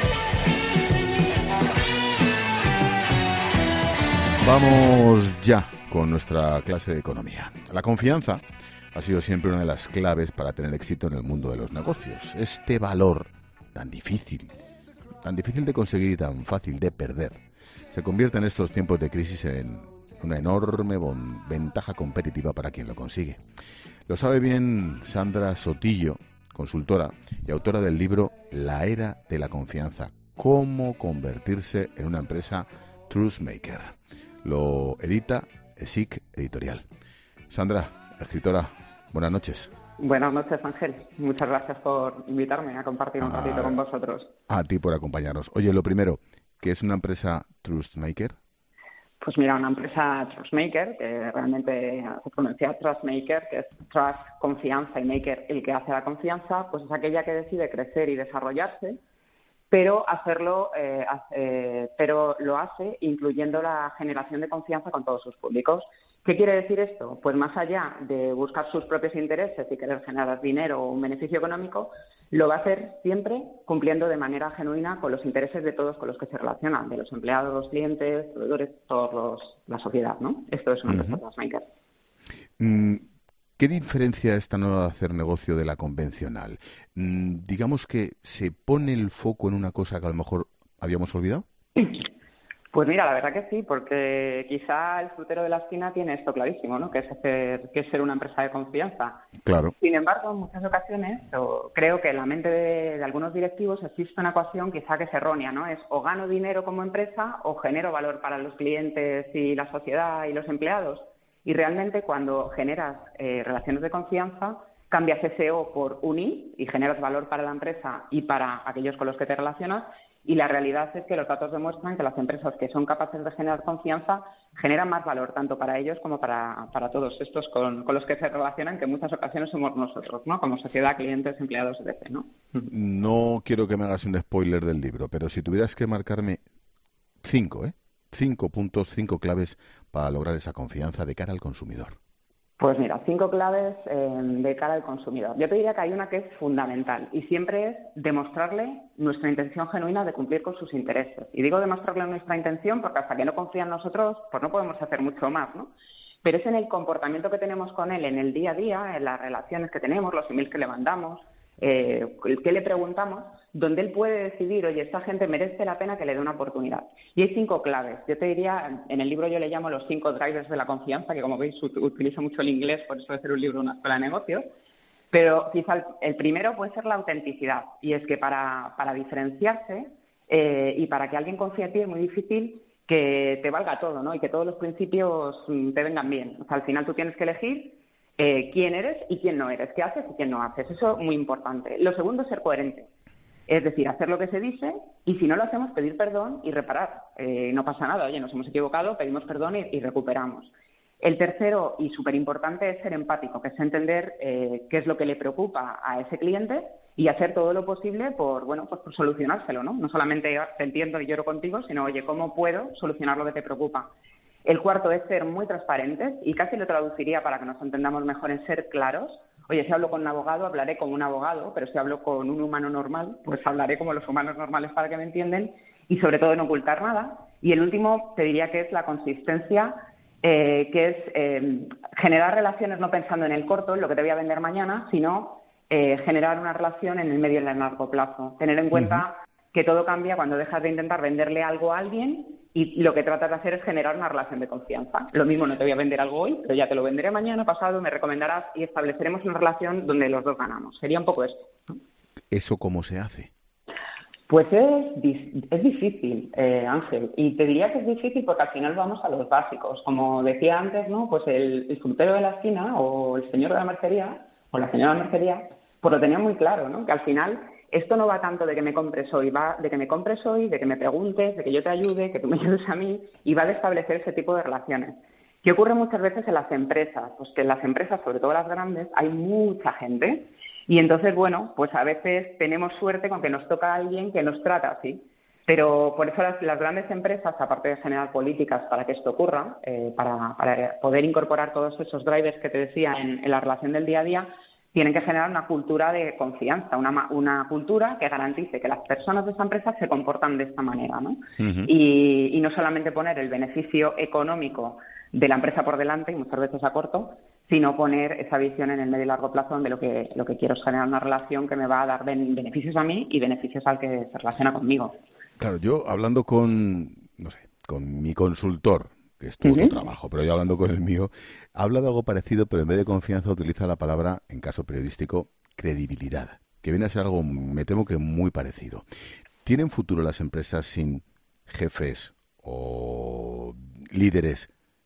Vamos ya con nuestra clase de economía. La confianza ha sido siempre una de las claves para tener éxito en el mundo de los negocios. Este valor tan difícil, tan difícil de conseguir y tan fácil de perder, se convierte en estos tiempos de crisis en una enorme bon- ventaja competitiva para quien lo consigue. Lo sabe bien Sandra Sotillo, consultora y autora del libro La Era de la Confianza, cómo convertirse en una empresa Trust Maker. Lo edita E S I C Editorial. Sandra, escritora, buenas noches. Buenas noches, Ángel. Muchas gracias por invitarme a compartir un ratito con vosotros. A ti por acompañarnos. Oye, lo primero, ¿qué es una empresa Trust Maker? Pues mira, una empresa Trustmaker, que realmente se pronuncia Trustmaker, que es Trust, confianza, y Maker, el que hace la confianza, pues es aquella que decide crecer y desarrollarse, pero hacerlo, eh, hace, pero lo hace incluyendo la generación de confianza con todos sus públicos. ¿Qué quiere decir esto? Pues más allá de buscar sus propios intereses y querer generar dinero o un beneficio económico, lo va a hacer siempre cumpliendo de manera genuina con los intereses de todos con los que se relacionan, de los empleados, los clientes, proveedores, todos los, la sociedad, ¿no? Esto es una empresa Trustmaker. ¿Qué diferencia esta nueva de hacer negocio de la convencional? Digamos que se pone el foco en una cosa que a lo mejor habíamos olvidado. Pues mira, la verdad que sí, porque quizá el frutero de la esquina tiene esto clarísimo, ¿no? Que es hacer, que es ser una empresa de confianza. Claro. Sin embargo, en muchas ocasiones, o creo que en la mente de, de algunos directivos existe una ecuación quizá que es errónea, ¿no? Es o gano dinero como empresa o genero valor para los clientes y la sociedad y los empleados. Y realmente cuando generas eh, relaciones de confianza, cambias ese O por un I y generas valor para la empresa y para aquellos con los que te relacionas. Y la realidad es que los datos demuestran que las empresas que son capaces de generar confianza generan más valor tanto para ellos como para, para todos estos con, con los que se relacionan, que en muchas ocasiones somos nosotros, ¿no? Como sociedad, clientes, empleados, etcétera, ¿no? No quiero que me hagas un spoiler del libro, pero si tuvieras que marcarme cinco, ¿eh? Cinco puntos, cinco claves para lograr esa confianza de cara al consumidor. Pues mira, cinco claves eh, de cara al consumidor. Yo te diría que hay una que es fundamental y siempre es demostrarle nuestra intención genuina de cumplir con sus intereses. Y digo demostrarle nuestra intención porque hasta que no confía en nosotros, pues no podemos hacer mucho más, ¿no? Pero es en el comportamiento que tenemos con él en el día a día, en las relaciones que tenemos, los emails que le mandamos, eh, qué le preguntamos, donde él puede decidir, oye, esta gente merece la pena que le dé una oportunidad. Y hay cinco claves. Yo te diría, en el libro yo le llamo los cinco drivers de la confianza, que como veis utilizo mucho el inglés, por eso de ser un libro una escuela de negocios. Pero quizá el, el primero puede ser la autenticidad. Y es que para, para diferenciarse eh, y para que alguien confíe en ti es muy difícil que te valga todo, ¿no? Y que todos los principios te vengan bien. O sea, al final tú tienes que elegir eh, quién eres y quién no eres, qué haces y quién no haces. Eso es muy importante. Lo segundo es ser coherente. Es decir, hacer lo que se dice y si no lo hacemos, pedir perdón y reparar. Eh, no pasa nada, oye, nos hemos equivocado, pedimos perdón y, y recuperamos. El tercero, y súper importante, es ser empático, que es entender eh, qué es lo que le preocupa a ese cliente y hacer todo lo posible por, bueno, pues por solucionárselo, ¿no? No solamente te entiendo y lloro contigo, sino, oye, ¿cómo puedo solucionar lo que te preocupa? El cuarto es ser muy transparentes y casi lo traduciría para que nos entendamos mejor en ser claros. Oye, si hablo con un abogado, hablaré como un abogado, pero si hablo con un humano normal, pues hablaré como los humanos normales para que me entiendan y sobre todo no ocultar nada. Y el último te diría que es la consistencia, eh, que es eh, generar relaciones no pensando en el corto, en lo que te voy a vender mañana, sino eh, generar una relación en el medio y en el largo plazo. Tener en cuenta uh-huh. que todo cambia cuando dejas de intentar venderle algo a alguien y lo que tratas de hacer es generar una relación de confianza. Lo mismo, no te voy a vender algo hoy, pero ya te lo venderé mañana, pasado, me recomendarás y estableceremos una relación donde los dos ganamos. Sería un poco esto, ¿no? ¿Eso cómo se hace? Pues es, es difícil, eh, Ángel, y te diría que es difícil porque al final vamos a los básicos. Como decía antes, ¿no? Pues el, el frutero de la esquina o el señor de la mercería o la señora de la mercería, pues lo tenía muy claro, ¿no? Que al final esto no va tanto de que me compres hoy, va de que me compres hoy, de que me preguntes, de que yo te ayude, que tú me ayudes a mí, y va de establecer ese tipo de relaciones. ¿Qué ocurre muchas veces en las empresas? Pues que en las empresas, sobre todo las grandes, hay mucha gente y entonces, bueno, pues a veces tenemos suerte con que nos toca a alguien que nos trata así. Pero por eso las, las grandes empresas, aparte de generar políticas para que esto ocurra, eh, para, para poder incorporar todos esos drivers que te decía en, en la relación del día a día, tienen que generar una cultura de confianza, una, una cultura que garantice que las personas de esa empresa se comportan de esta manera, ¿no? Uh-huh. Y, y no solamente poner el beneficio económico de la empresa por delante, y muchas veces a corto, sino poner esa visión en el medio y largo plazo donde lo que, lo que quiero es generar una relación que me va a dar beneficios a mí y beneficios al que se relaciona conmigo. Claro, yo hablando con, no sé, con mi consultor, que es tu uh-huh. otro trabajo, pero yo hablando con el mío, habla de algo parecido, pero en vez de confianza utiliza la palabra, en caso periodístico, credibilidad, que viene a ser algo, me temo que muy parecido. ¿Tienen futuro las empresas sin jefes o líderes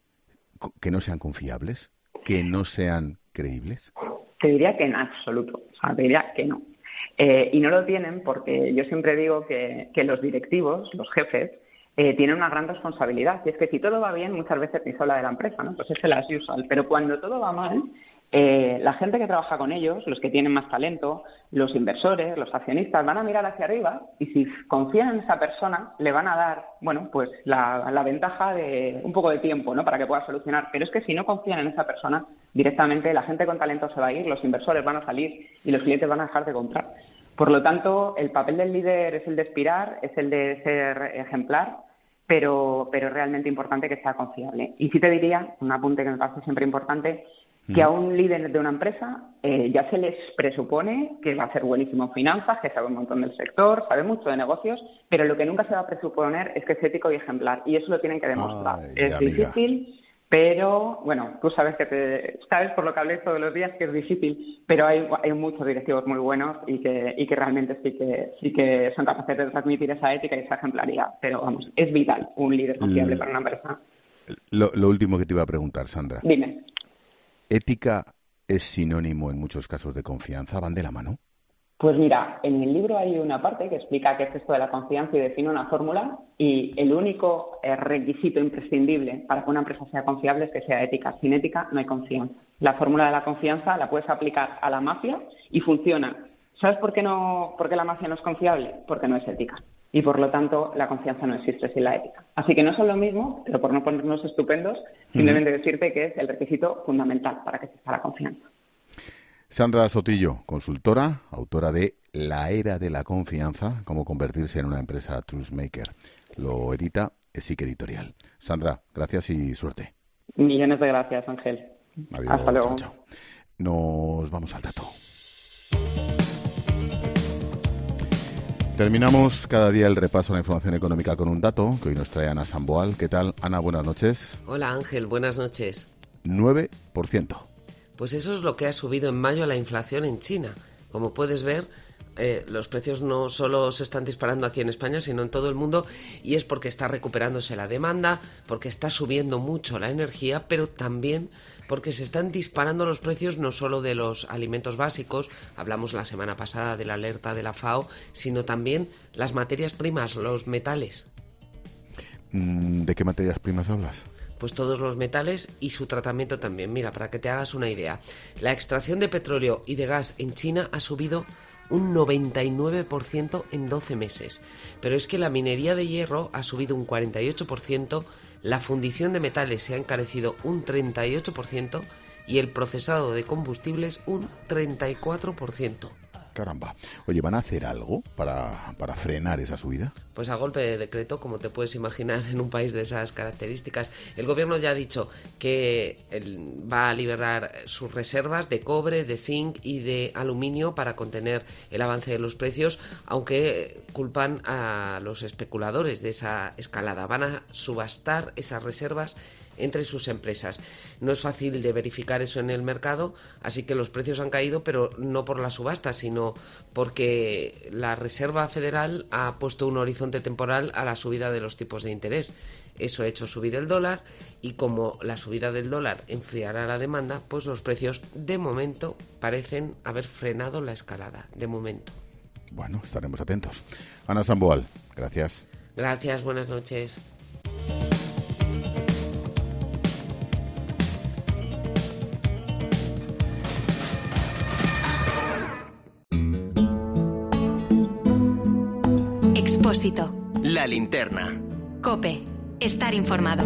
que no sean confiables, que no sean creíbles? Te diría que en absoluto, o sea, te diría que no. Eh, y no lo tienen porque yo siempre digo que, que los directivos, los jefes, Eh, tiene una gran responsabilidad. Y es que si todo va bien, muchas veces ni se habla de la empresa, ¿no? Pues es el as usual. Pero cuando todo va mal, eh, la gente que trabaja con ellos, los que tienen más talento, los inversores, los accionistas, van a mirar hacia arriba y si confían en esa persona, le van a dar, bueno, pues la, la ventaja de un poco de tiempo, ¿no? Para que pueda solucionar. Pero es que si no confían en esa persona, directamente la gente con talento se va a ir, los inversores van a salir y los clientes van a dejar de comprar. Por lo tanto, el papel del líder es el de inspirar, es el de ser ejemplar, pero, pero es realmente importante que sea confiable. Y sí te diría, un apunte que me parece siempre importante, que a un líder de una empresa eh, ya se les presupone que va a ser buenísimo en finanzas, que sabe un montón del sector, sabe mucho de negocios, pero lo que nunca se va a presuponer es que es ético y ejemplar, y eso lo tienen que demostrar. Ay, es amiga. Difícil, pero bueno, tú sabes que te sabes por lo que hablé todos los días que es difícil, pero hay, hay muchos directivos muy buenos y que, y que realmente sí que sí que son capaces de transmitir esa ética y esa ejemplaridad. Pero vamos, es vital un líder confiable L- para una empresa. Lo, lo último que te iba a preguntar, Sandra. Dime. ¿Ética es sinónimo en muchos casos de confianza? ¿Van de la mano? Pues mira, en el libro hay una parte que explica qué es esto de la confianza y define una fórmula, y el único eh, requisito imprescindible para que una empresa sea confiable es que sea ética. Sin ética no hay confianza. La fórmula de la confianza la puedes aplicar a la mafia y funciona. ¿Sabes por qué no, por qué la mafia no es confiable? Porque no es ética. Y por lo tanto la confianza no existe sin la ética. Así que no son lo mismo, pero por no ponernos estupendos, simplemente uh-huh. decirte que es el requisito fundamental para que exista la confianza. Sandra Sotillo, consultora, autora de La era de la confianza, cómo convertirse en una empresa Trustmaker. Lo edita ESIC Editorial. Sandra, gracias y suerte. Millones de gracias, Ángel. Adiós, hasta luego. Chao, chao. Nos vamos al dato. Terminamos cada día el repaso a la información económica con un dato que hoy nos trae Ana Samboal. ¿Qué tal, Ana? Buenas noches. Hola, Ángel. Buenas noches. nueve por ciento. Pues eso es lo que ha subido en mayo la inflación en China. Como puedes ver, eh, los precios no solo se están disparando aquí en España, sino en todo el mundo, y es porque está recuperándose la demanda, porque está subiendo mucho la energía, pero también porque se están disparando los precios no solo de los alimentos básicos, hablamos la semana pasada de la alerta de la FAO, sino también las materias primas, los metales. ¿De qué materias primas hablas? Pues todos los metales y su tratamiento también. Mira, para que te hagas una idea, la extracción de petróleo y de gas en China ha subido un noventa y nueve por ciento en doce meses. Pero es que la minería de hierro ha subido un cuarenta y ocho por ciento, la fundición de metales se ha encarecido un treinta y ocho por ciento y el procesado de combustibles un treinta y cuatro por ciento. Caramba. Oye, ¿van a hacer algo para, para frenar esa subida? Pues a golpe de decreto, como te puedes imaginar en un país de esas características. El gobierno ya ha dicho que va a liberar sus reservas de cobre, de zinc y de aluminio para contener el avance de los precios, aunque culpan a los especuladores de esa escalada. Van a subastar esas reservas entre sus empresas. No es fácil de verificar eso en el mercado, así que los precios han caído, pero no por la subasta, sino porque la Reserva Federal ha puesto un horizonte temporal a la subida de los tipos de interés. Eso ha hecho subir el dólar y como la subida del dólar enfriará la demanda, pues los precios de momento parecen haber frenado la escalada, de momento. Bueno, estaremos atentos. Ana Samboal, gracias. Gracias, buenas noches. Expósito. La linterna. COPE. Estar informado.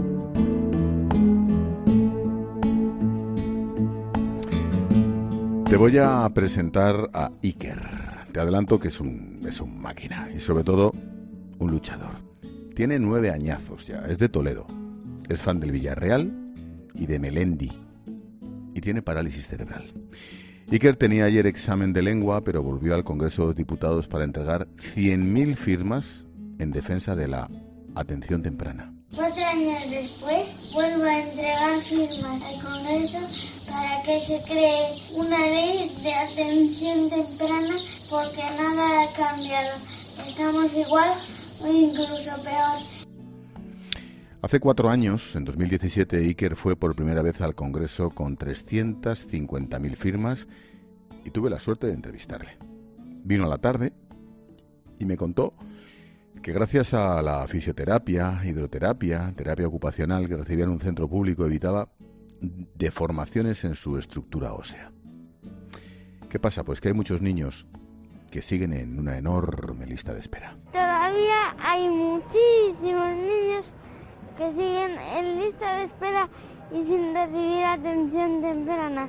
Te voy a presentar a Iker. Te adelanto que es un, es un máquina y sobre todo un luchador. Tiene nueve añazos ya, es de Toledo. Es fan del Villarreal y de Melendi. Y tiene parálisis cerebral. Iker tenía ayer examen de lengua, pero volvió al Congreso de los Diputados para entregar cien mil firmas en defensa de la atención temprana. Cuatro años después, vuelvo a entregar firmas al Congreso para que se cree una ley de atención temprana, porque nada ha cambiado. Estamos igual o incluso peor. Hace cuatro años, en dos mil diecisiete, Iker fue por primera vez al Congreso con trescientas cincuenta mil firmas y tuve la suerte de entrevistarle. Vino a la tarde y me contó que gracias a la fisioterapia, hidroterapia, terapia ocupacional que recibía en un centro público evitaba deformaciones en su estructura ósea. ¿Qué pasa? Pues que hay muchos niños que siguen en una enorme lista de espera. Todavía hay muchísimos niños que siguen en lista de espera y sin recibir atención temprana.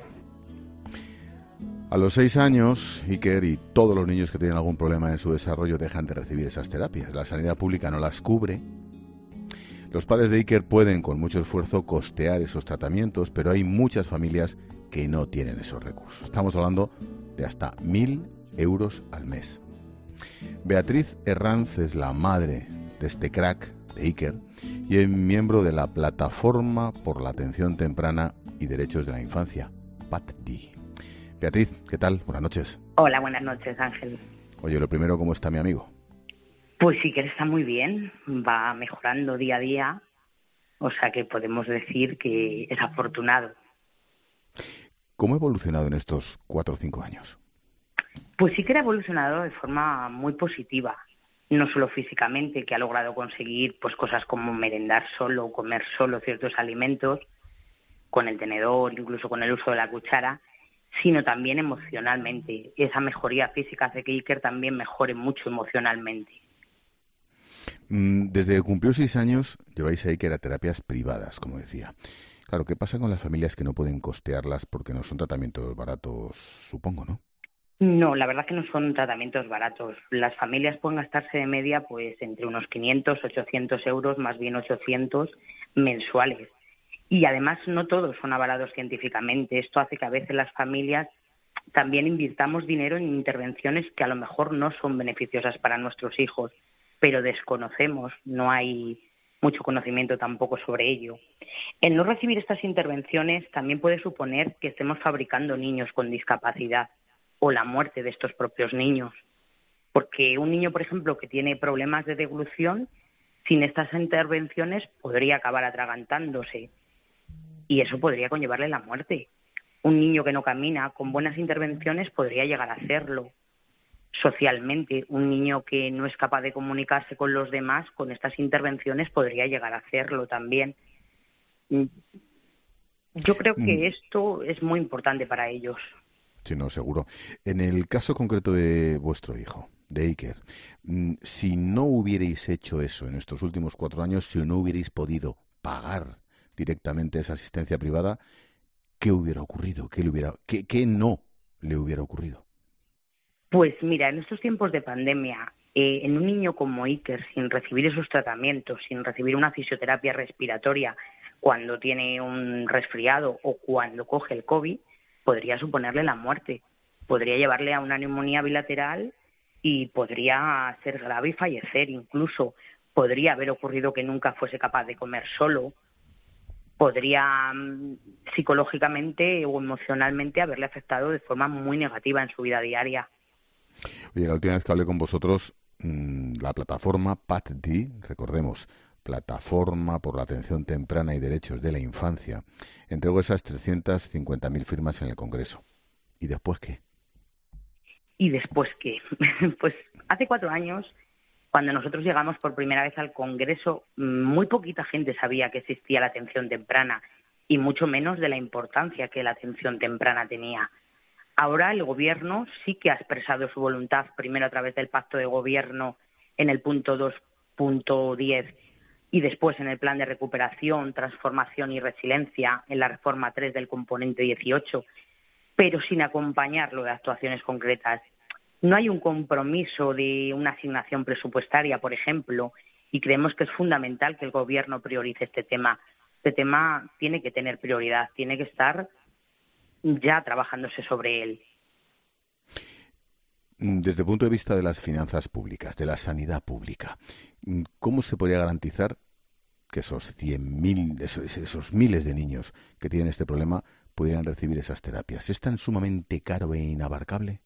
A los seis años, Iker y todos los niños que tienen algún problema en su desarrollo dejan de recibir esas terapias. La sanidad pública no las cubre. Los padres de Iker pueden, con mucho esfuerzo, costear esos tratamientos, pero hay muchas familias que no tienen esos recursos. Estamos hablando de hasta mil euros al mes. Beatriz Herranz es la madre de este crack de Iker y es miembro de la Plataforma por la Atención Temprana y Derechos de la Infancia, P A T D I. Beatriz, ¿qué tal? Buenas noches. Hola, buenas noches, Ángel. Oye, lo primero, ¿cómo está mi amigo? Pues sí que está muy bien, va mejorando día a día, o sea que podemos decir que es afortunado. ¿Cómo ha evolucionado en estos cuatro o cinco años? Pues sí que ha evolucionado de forma muy positiva. No solo físicamente, que ha logrado conseguir pues cosas como merendar solo, comer solo ciertos alimentos, con el tenedor, incluso con el uso de la cuchara, sino también emocionalmente. Esa mejoría física hace que Iker también mejore mucho emocionalmente. Desde que cumplió seis años, lleváis a Iker a terapias privadas, como decía. Claro, ¿qué pasa con las familias que no pueden costearlas porque no son tratamientos baratos, supongo, no? No, la verdad que no son tratamientos baratos. Las familias pueden gastarse de media pues entre unos quinientos, ochocientos euros, más bien ochocientos mensuales. Y además no todos son avalados científicamente. Esto hace que a veces las familias también invirtamos dinero en intervenciones que a lo mejor no son beneficiosas para nuestros hijos, pero desconocemos, no hay mucho conocimiento tampoco sobre ello. El no recibir estas intervenciones también puede suponer que estemos fabricando niños con discapacidad. o la muerte de estos propios niños. Porque un niño, por ejemplo, que tiene problemas de deglución, sin estas intervenciones podría acabar atragantándose y eso podría conllevarle la muerte. Un niño que no camina, con buenas intervenciones podría llegar a hacerlo. Socialmente, un niño que no es capaz de comunicarse con los demás, con estas intervenciones podría llegar a hacerlo también. Yo creo que mm. esto es muy importante para ellos. Sí, no, seguro. En el caso concreto de vuestro hijo, de Iker, si no hubierais hecho eso en estos últimos cuatro años, si no hubierais podido pagar directamente esa asistencia privada, ¿qué hubiera ocurrido? ¿Qué, le hubiera, qué, qué no le hubiera ocurrido? Pues mira, en estos tiempos de pandemia, eh, en un niño como Iker, sin recibir esos tratamientos, sin recibir una fisioterapia respiratoria cuando tiene un resfriado o cuando coge el COVID, podría suponerle la muerte. Podría llevarle a una neumonía bilateral y podría ser grave y fallecer incluso. Podría haber ocurrido que nunca fuese capaz de comer solo. Podría psicológicamente o emocionalmente haberle afectado de forma muy negativa en su vida diaria. Oye, la última vez que hablé con vosotros, mmm, la plataforma P A T D, recordemos, Plataforma por la Atención Temprana y Derechos de la Infancia, entregó esas trescientas cincuenta mil firmas en el Congreso. ¿Y después qué? ¿Y después qué? Pues hace cuatro años, cuando nosotros llegamos por primera vez al Congreso, muy poquita gente sabía que existía la atención temprana y mucho menos de la importancia que la atención temprana tenía. Ahora el Gobierno sí que ha expresado su voluntad, primero a través del Pacto de Gobierno en el punto dos punto diez y después en el Plan de Recuperación, Transformación y Resiliencia, en la Reforma tres del componente dieciocho, pero sin acompañarlo de actuaciones concretas. No hay un compromiso de una asignación presupuestaria, por ejemplo, y creemos que es fundamental que el Gobierno priorice este tema. Este tema tiene que tener prioridad, tiene que estar ya trabajándose sobre él. Desde el punto de vista de las finanzas públicas, de la sanidad pública, ¿cómo se podría garantizar que esos cien mil, esos, esos miles de niños que tienen este problema pudieran recibir esas terapias? ¿Es tan sumamente caro e inabarcable?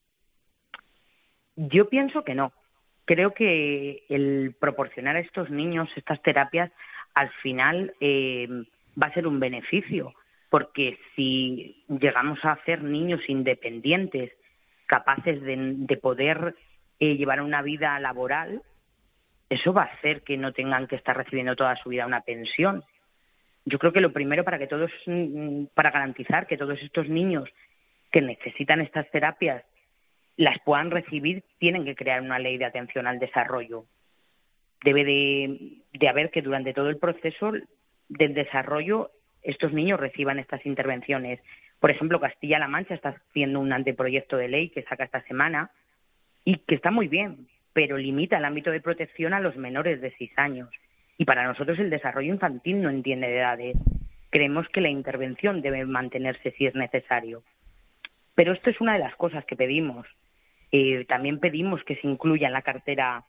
Yo pienso que no. Creo que el proporcionar a estos niños estas terapias al final eh, va a ser un beneficio, porque si llegamos a hacer niños independientes, capaces de, de poder eh, llevar una vida laboral, eso va a hacer que no tengan que estar recibiendo toda su vida una pensión. Yo creo que lo primero para que todos, para garantizar que todos estos niños que necesitan estas terapias las puedan recibir, tienen que crear una ley de atención al desarrollo. Debe de, de haber que durante todo el proceso del desarrollo estos niños reciban estas intervenciones. Por ejemplo, Castilla-La Mancha está haciendo un anteproyecto de ley que saca esta semana y que está muy bien, pero limita el ámbito de protección a los menores de seis años. Y para nosotros el desarrollo infantil no entiende de edades. Creemos que la intervención debe mantenerse si es necesario. Pero esto es una de las cosas que pedimos. Eh, también pedimos que se incluya en la cartera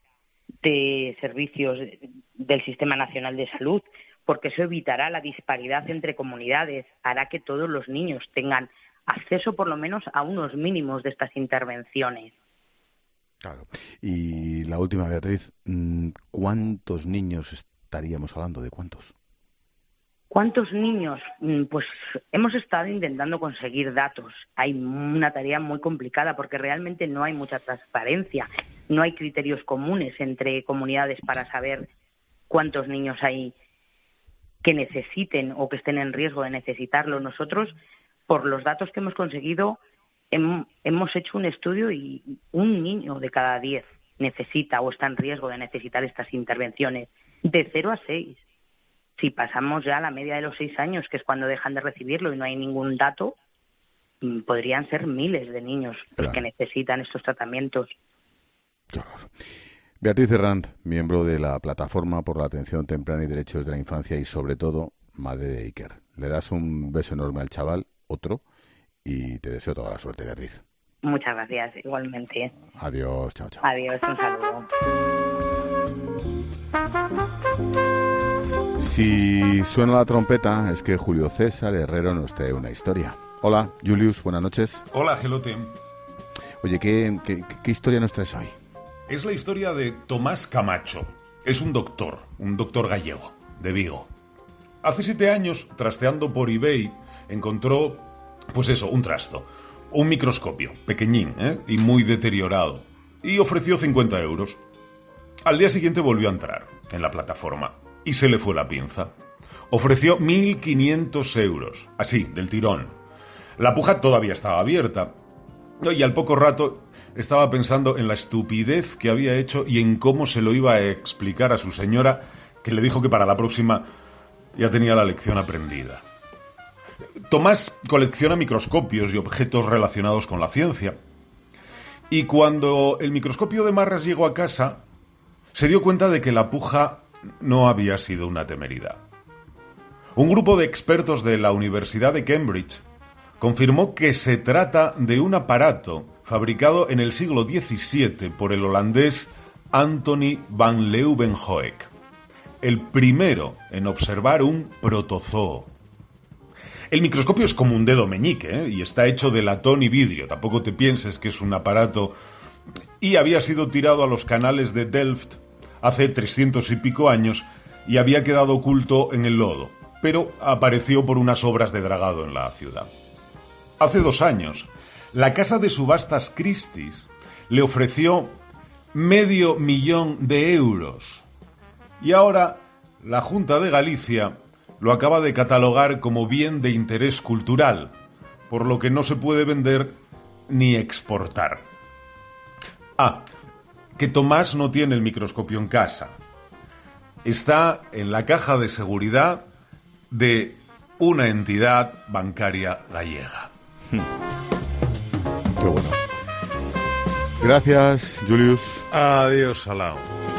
de servicios del Sistema Nacional de Salud, porque eso evitará la disparidad entre comunidades, hará que todos los niños tengan acceso por lo menos a unos mínimos de estas intervenciones. Claro. Y la última, Beatriz, ¿cuántos niños estaríamos hablando? ¿De cuántos? ¿Cuántos niños? Pues hemos estado intentando conseguir datos. Hay una tarea muy complicada porque realmente no hay mucha transparencia, no hay criterios comunes entre comunidades para saber cuántos niños hay que necesiten o que estén en riesgo de necesitarlo. Nosotros, por los datos que hemos conseguido, hem, hemos hecho un estudio y un niño de cada diez necesita o está en riesgo de necesitar estas intervenciones, de cero a seis. Si pasamos ya a la media de los seis años, que es cuando dejan de recibirlo y no hay ningún dato, podrían ser miles de niños los claro. que necesitan estos tratamientos. Claro. Beatriz Herranz, miembro de la Plataforma por la Atención Temprana y Derechos de la Infancia y, sobre todo, madre de Iker. Le das un beso enorme al chaval, otro, y te deseo toda la suerte, Beatriz. Muchas gracias, igualmente. Adiós, chao, chao. Adiós, un saludo. Si suena la trompeta, es que Julio César Herrero nos trae una historia. Hola, Julius, buenas noches. Hola, Gelote. Oye, ¿qué, qué, qué historia nos traes hoy? Es la historia de Tomás Camacho. Es un doctor, un doctor gallego, de Vigo. Hace siete años, trasteando por eBay, encontró, pues eso, un trasto. Un microscopio, pequeñín, ¿eh? y muy deteriorado. Y ofreció cincuenta euros. Al día siguiente volvió a entrar en la plataforma y se le fue la pinza. Ofreció mil quinientos euros, así, del tirón. La puja todavía estaba abierta y al poco rato estaba pensando en la estupidez que había hecho y en cómo se lo iba a explicar a su señora, que le dijo que para la próxima ya tenía la lección aprendida. Tomás colecciona microscopios y objetos relacionados con la ciencia. Y cuando el microscopio de Marras llegó a casa, se dio cuenta de que la puja no había sido una temeridad. Un grupo de expertos de la Universidad de Cambridge confirmó que se trata de un aparato fabricado en el siglo diecisiete por el holandés Anthony van Leeuwenhoek, el primero en observar un protozoo. El microscopio es como un dedo meñique, ¿eh? y está hecho de latón y vidrio. Tampoco te pienses que es un aparato. Y había sido tirado a los canales de Delft hace trescientos y pico años y había quedado oculto en el lodo, pero apareció por unas obras de dragado en la ciudad. Hace dos años, la casa de subastas Christie's le ofreció medio millón de euros. Y ahora la Junta de Galicia lo acaba de catalogar como bien de interés cultural, por lo que no se puede vender ni exportar. Ah, que Tomás no tiene el microscopio en casa. Está en la caja de seguridad de una entidad bancaria gallega. Qué bueno. Gracias, Julius. Adiós, Salao.